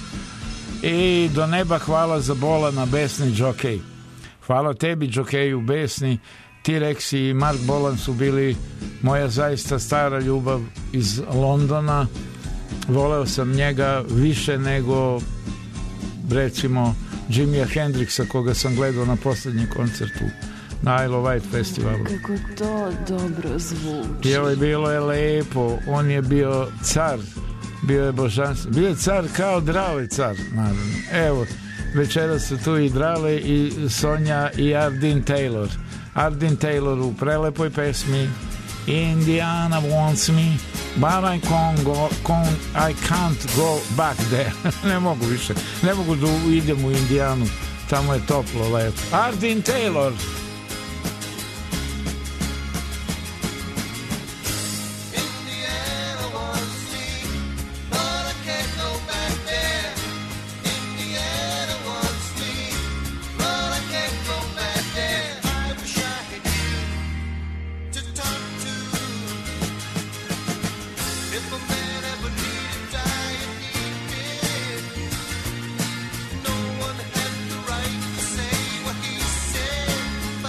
I do neba hvala za Bolana, besni džokej. Hvala tebi, džokeju, besni. T-Rex i Mark Bolan su bili moja zaista stara ljubav iz Londona. Voleo sam njega više nego recimo Jimija Hendrixa, koga sam gledao na posljednjem koncertu na Isle of Wight festivalu. Kako to dobro zvuči. Bilo je lepo. On je bio car. Bio je božanstvo. Bio je car kao Drale car, naravno. Evo, večera su tu i Drale i Sonja i Ardin Taylor. Ardin Taylor u prelepoj pesmi Indiana wants me, but I can't go back there. Ne mogu više. Ne mogu da idem u Indijanu. Tamo je toplo, lepo. Ardin Taylor. No one had the right to say what he said.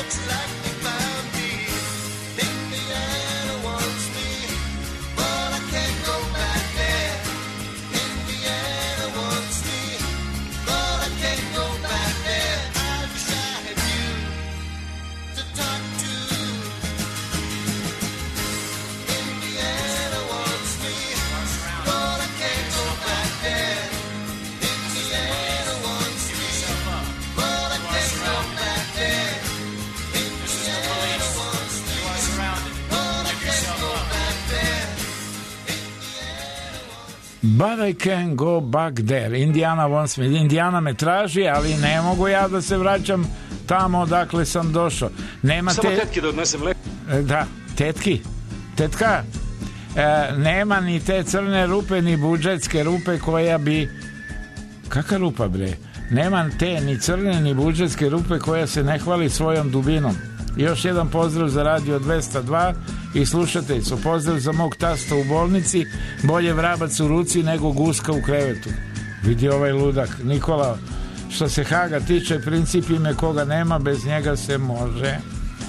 But I can go back there. Indiana wants me. Indiana me traži, ali ne mogu ja da se vraćam tamo odakle sam došao. Nema Samo tetki da odnesem lep. Da, tetka. Nema ni te crne rupe, ni budžetske rupe koja bi... Kaka rupa, bre? Nema te ni crne, ni budžetske rupe koja se ne hvali svojom dubinom. Još jedan pozdrav za Radio 202 i slušateljcu. Pozdrav za mog tasta u bolnici. Bolje vrabac u ruci nego guska u krevetu. Vidi ovaj ludak. Nikola, što se Haga tiče, princip ime koga nema, bez njega se može.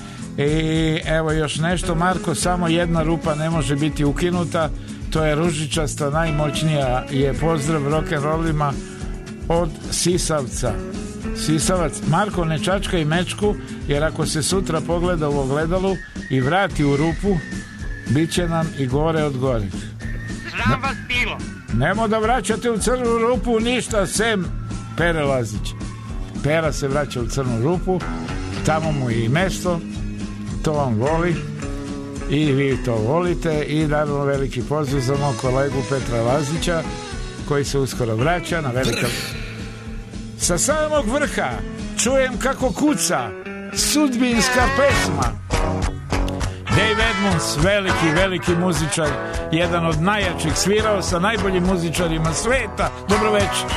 I evo još nešto, Marko, samo jedna rupa ne može biti ukinuta. To je ružičasta, najmoćnija je pozdrav rock'n'rollima od Sisavca. Sisavac, Marko, ne čačkaj mečku, jer ako se sutra pogleda u ogledalu i vrati u rupu, bit će nam i gore od gore. Sram vas bilo. Nemo da vraćate u crnu rupu ništa sem Pere Lazić. Pera se vraća u crnu rupu, tamo mu je i mesto, to on voli i vi to volite. I naravno veliki pozdrav za mog kolegu Petra Lazića, koji se uskoro vraća na velika... Sa samog vrha čujem kako kuca sudbinska pesma. Dave Edmunds, veliki muzičar, jedan od najjačih, svirao sa najboljim muzičarima sveta. Dobro večer.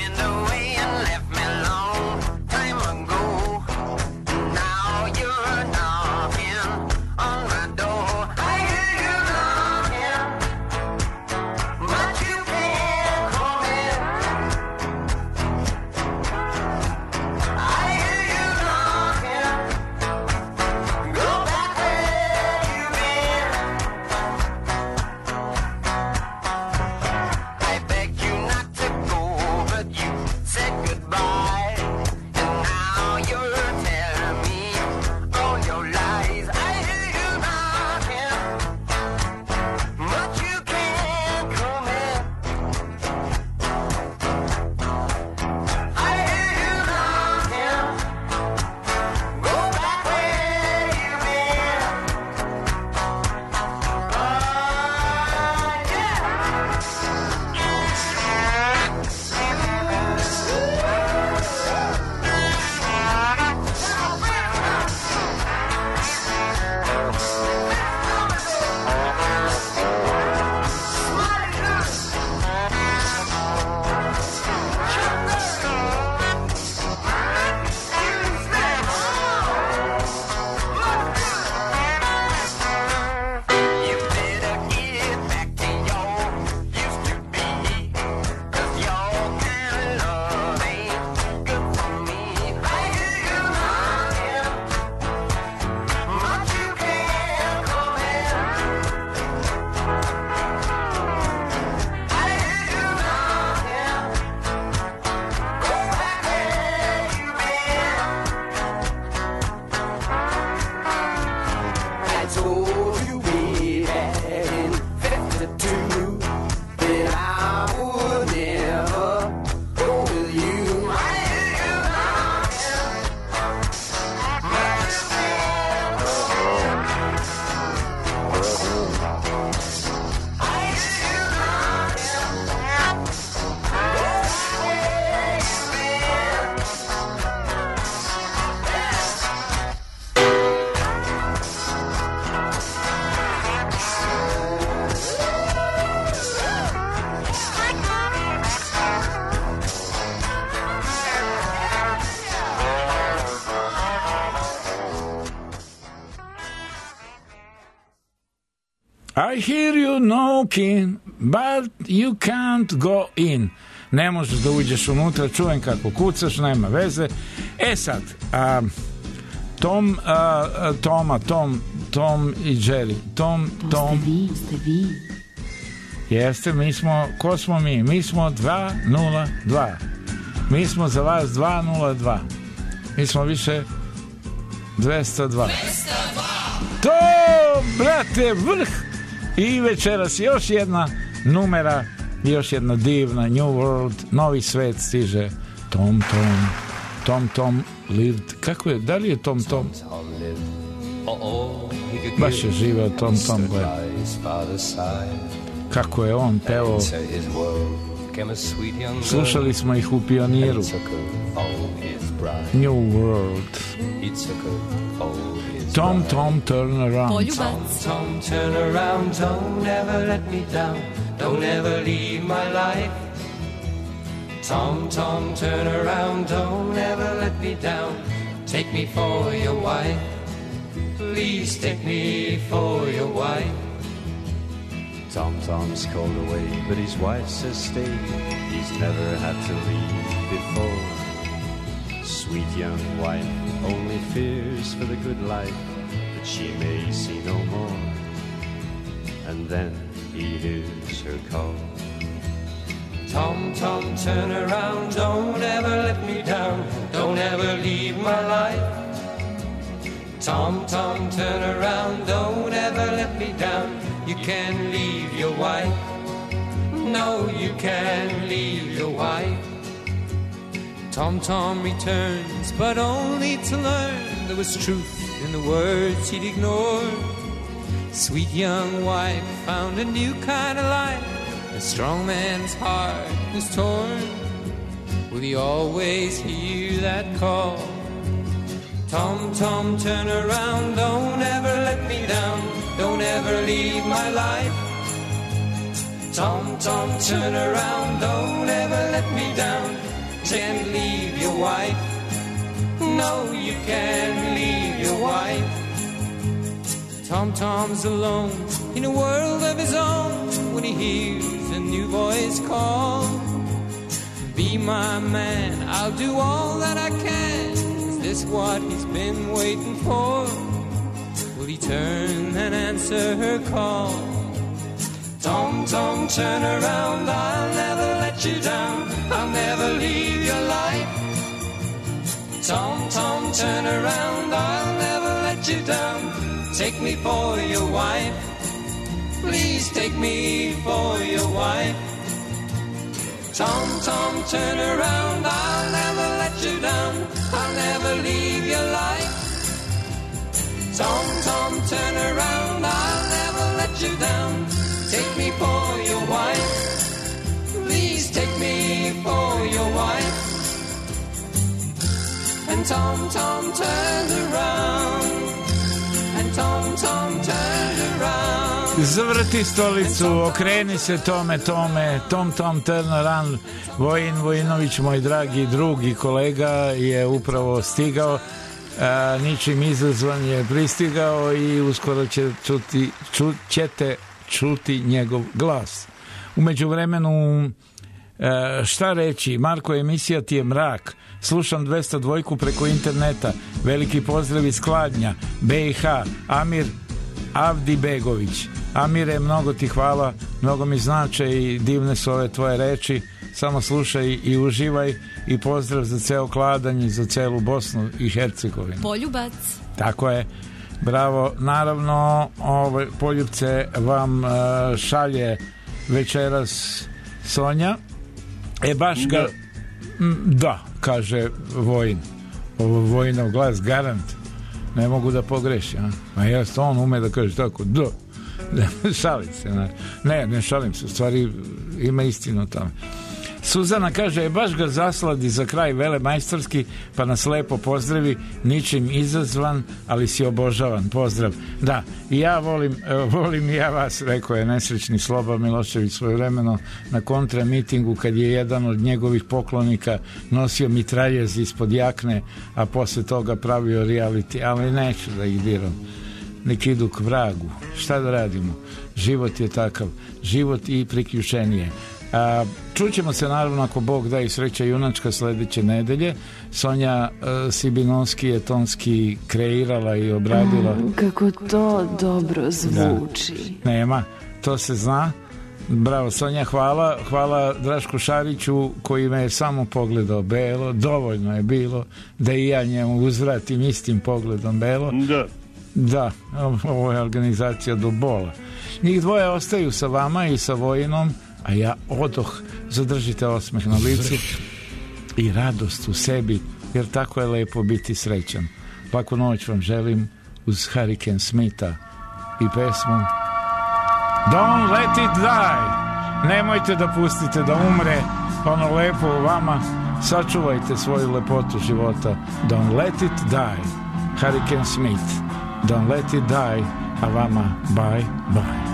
I hear you knocking, but you can't go in. Ne možeš da uđeš unutra, čujem kako kucaš, nema veze. E sad, Tom i Jerry. Tom. Ste vi. Jeste, mi smo, ko smo mi? Mi smo 202. Mi smo za vas 202. Mi smo više 202. To, brate, vrh! I večeras još jedna numera, još jedna divna New World, novi svet stiže. Tom lived. Kako je? Da li je Tom? Baš je živeo Tom, gleda. Kako je on pevao. Slušali smo ih u Pioniru. New World. Tom, turn around. Tom, turn around, don't ever let me down. Don't ever leave my life. Tom, turn around, don't ever let me down. Take me for your wife. Please take me for your wife. Tom's called away, but his wife says stay. He's never had to leave before. Sweet young wife only fears for the good life that she may see no more. And then he hears her call. Tom, turn around, don't ever let me down. Don't ever leave my life. Tom, turn around, don't ever let me down. You can't leave your wife. No, you can't leave your wife. Tom returns, but only to learn there was truth in the words he'd ignored. Sweet young wife found a new kind of life. A strong man's heart was torn. Will he always hear that call? Tom, turn around, don't ever let me down. Don't ever leave my life. Tom, turn around, don't ever let me down. Can't leave your wife. No, you can't leave your wife. Tom's alone in a world of his own when he hears a new voice call. Be my man, I'll do all that I can. Is this what he's been waiting for? Will he turn and answer her call? Tom, turn around, I'll never let you down. I'll never leave your life. Tom, turn around, I'll never let you down. Take me for your wife. Please take me for your wife. Tom, turn around, I'll never let you down. I'll never leave your life. Tom, turn around, I'll never let you down. Take me for your wife. Please take me for your wife. And Tom turned around. And Tom turned around. Zavrti stolicu, okreni se Tom, turn around. Vojinović, moj dragi drug i kolega, je upravo stigao. Ničim izazvan je pristigao i uskoro ćete čuti njegov glas. U međuvremenu, šta reći, Marko, emisija ti je mrak. Slušam 202 preko interneta. Veliki pozdrav iz Kladnja, BiH. Amir Avdibegović. Amire, mnogo ti hvala, mnogo mi znače i divne su ove tvoje reči. Samo slušaj i uživaj i pozdrav za ceo Kladanj i za celu Bosnu i Hercegovinu. Poljubac. Tako je. Bravo. Naravno, ove poljubce vam šalje večeras Sonja. Baš ga... Da, kaže Vojin. Ovo Vojinov glas, garant. Ne mogu da pogreši. A jeste, on ume da kaže tako. Da. Šalim se. Ne šalim se. U stvari ima istinu tamo. Suzana kaže, baš ga zasladi za kraj velemajstorski, pa nas lepo pozdravi, ničim izazvan, ali si obožavan. Pozdrav. Da, i ja volim i ja vas, rekao je nesrećni Sloba Milošević svojevremeno na kontra mitingu, kad je jedan od njegovih poklonika nosio mitraljez ispod jakne, a posle toga pravio reality, ali neću da ih diram. Nek idu k vragu. Šta da radimo? Život je takav. Život i priključenije. Čućemo se naravno ako Bog da i sreća junačka sledeće nedelje. Sonja Sibinovski je tonski kreirala i obradila. Kako to dobro zvuči. Da. Nema, to se zna. Bravo Sonja, hvala Drašku Šariću koji me je samo pogledao belo, dovoljno je bilo da i ja njemu uzvratim istim pogledom belo. Da, ovo je organizacija do bola. Njih dvoje ostaju sa vama i sa Vojinom, a ja odoh. Zadržite osmeh na licu i radost u sebi, jer tako je lepo biti srećan. Laku noć vam želim uz Hurricane Smitha i pesmu Don't let it die. Nemojte da pustite da umre ono lepo u vama. Sačuvajte svoju lepotu života. Don't let it die. Hurricane Smith. Don't let it die. A vama bye bye.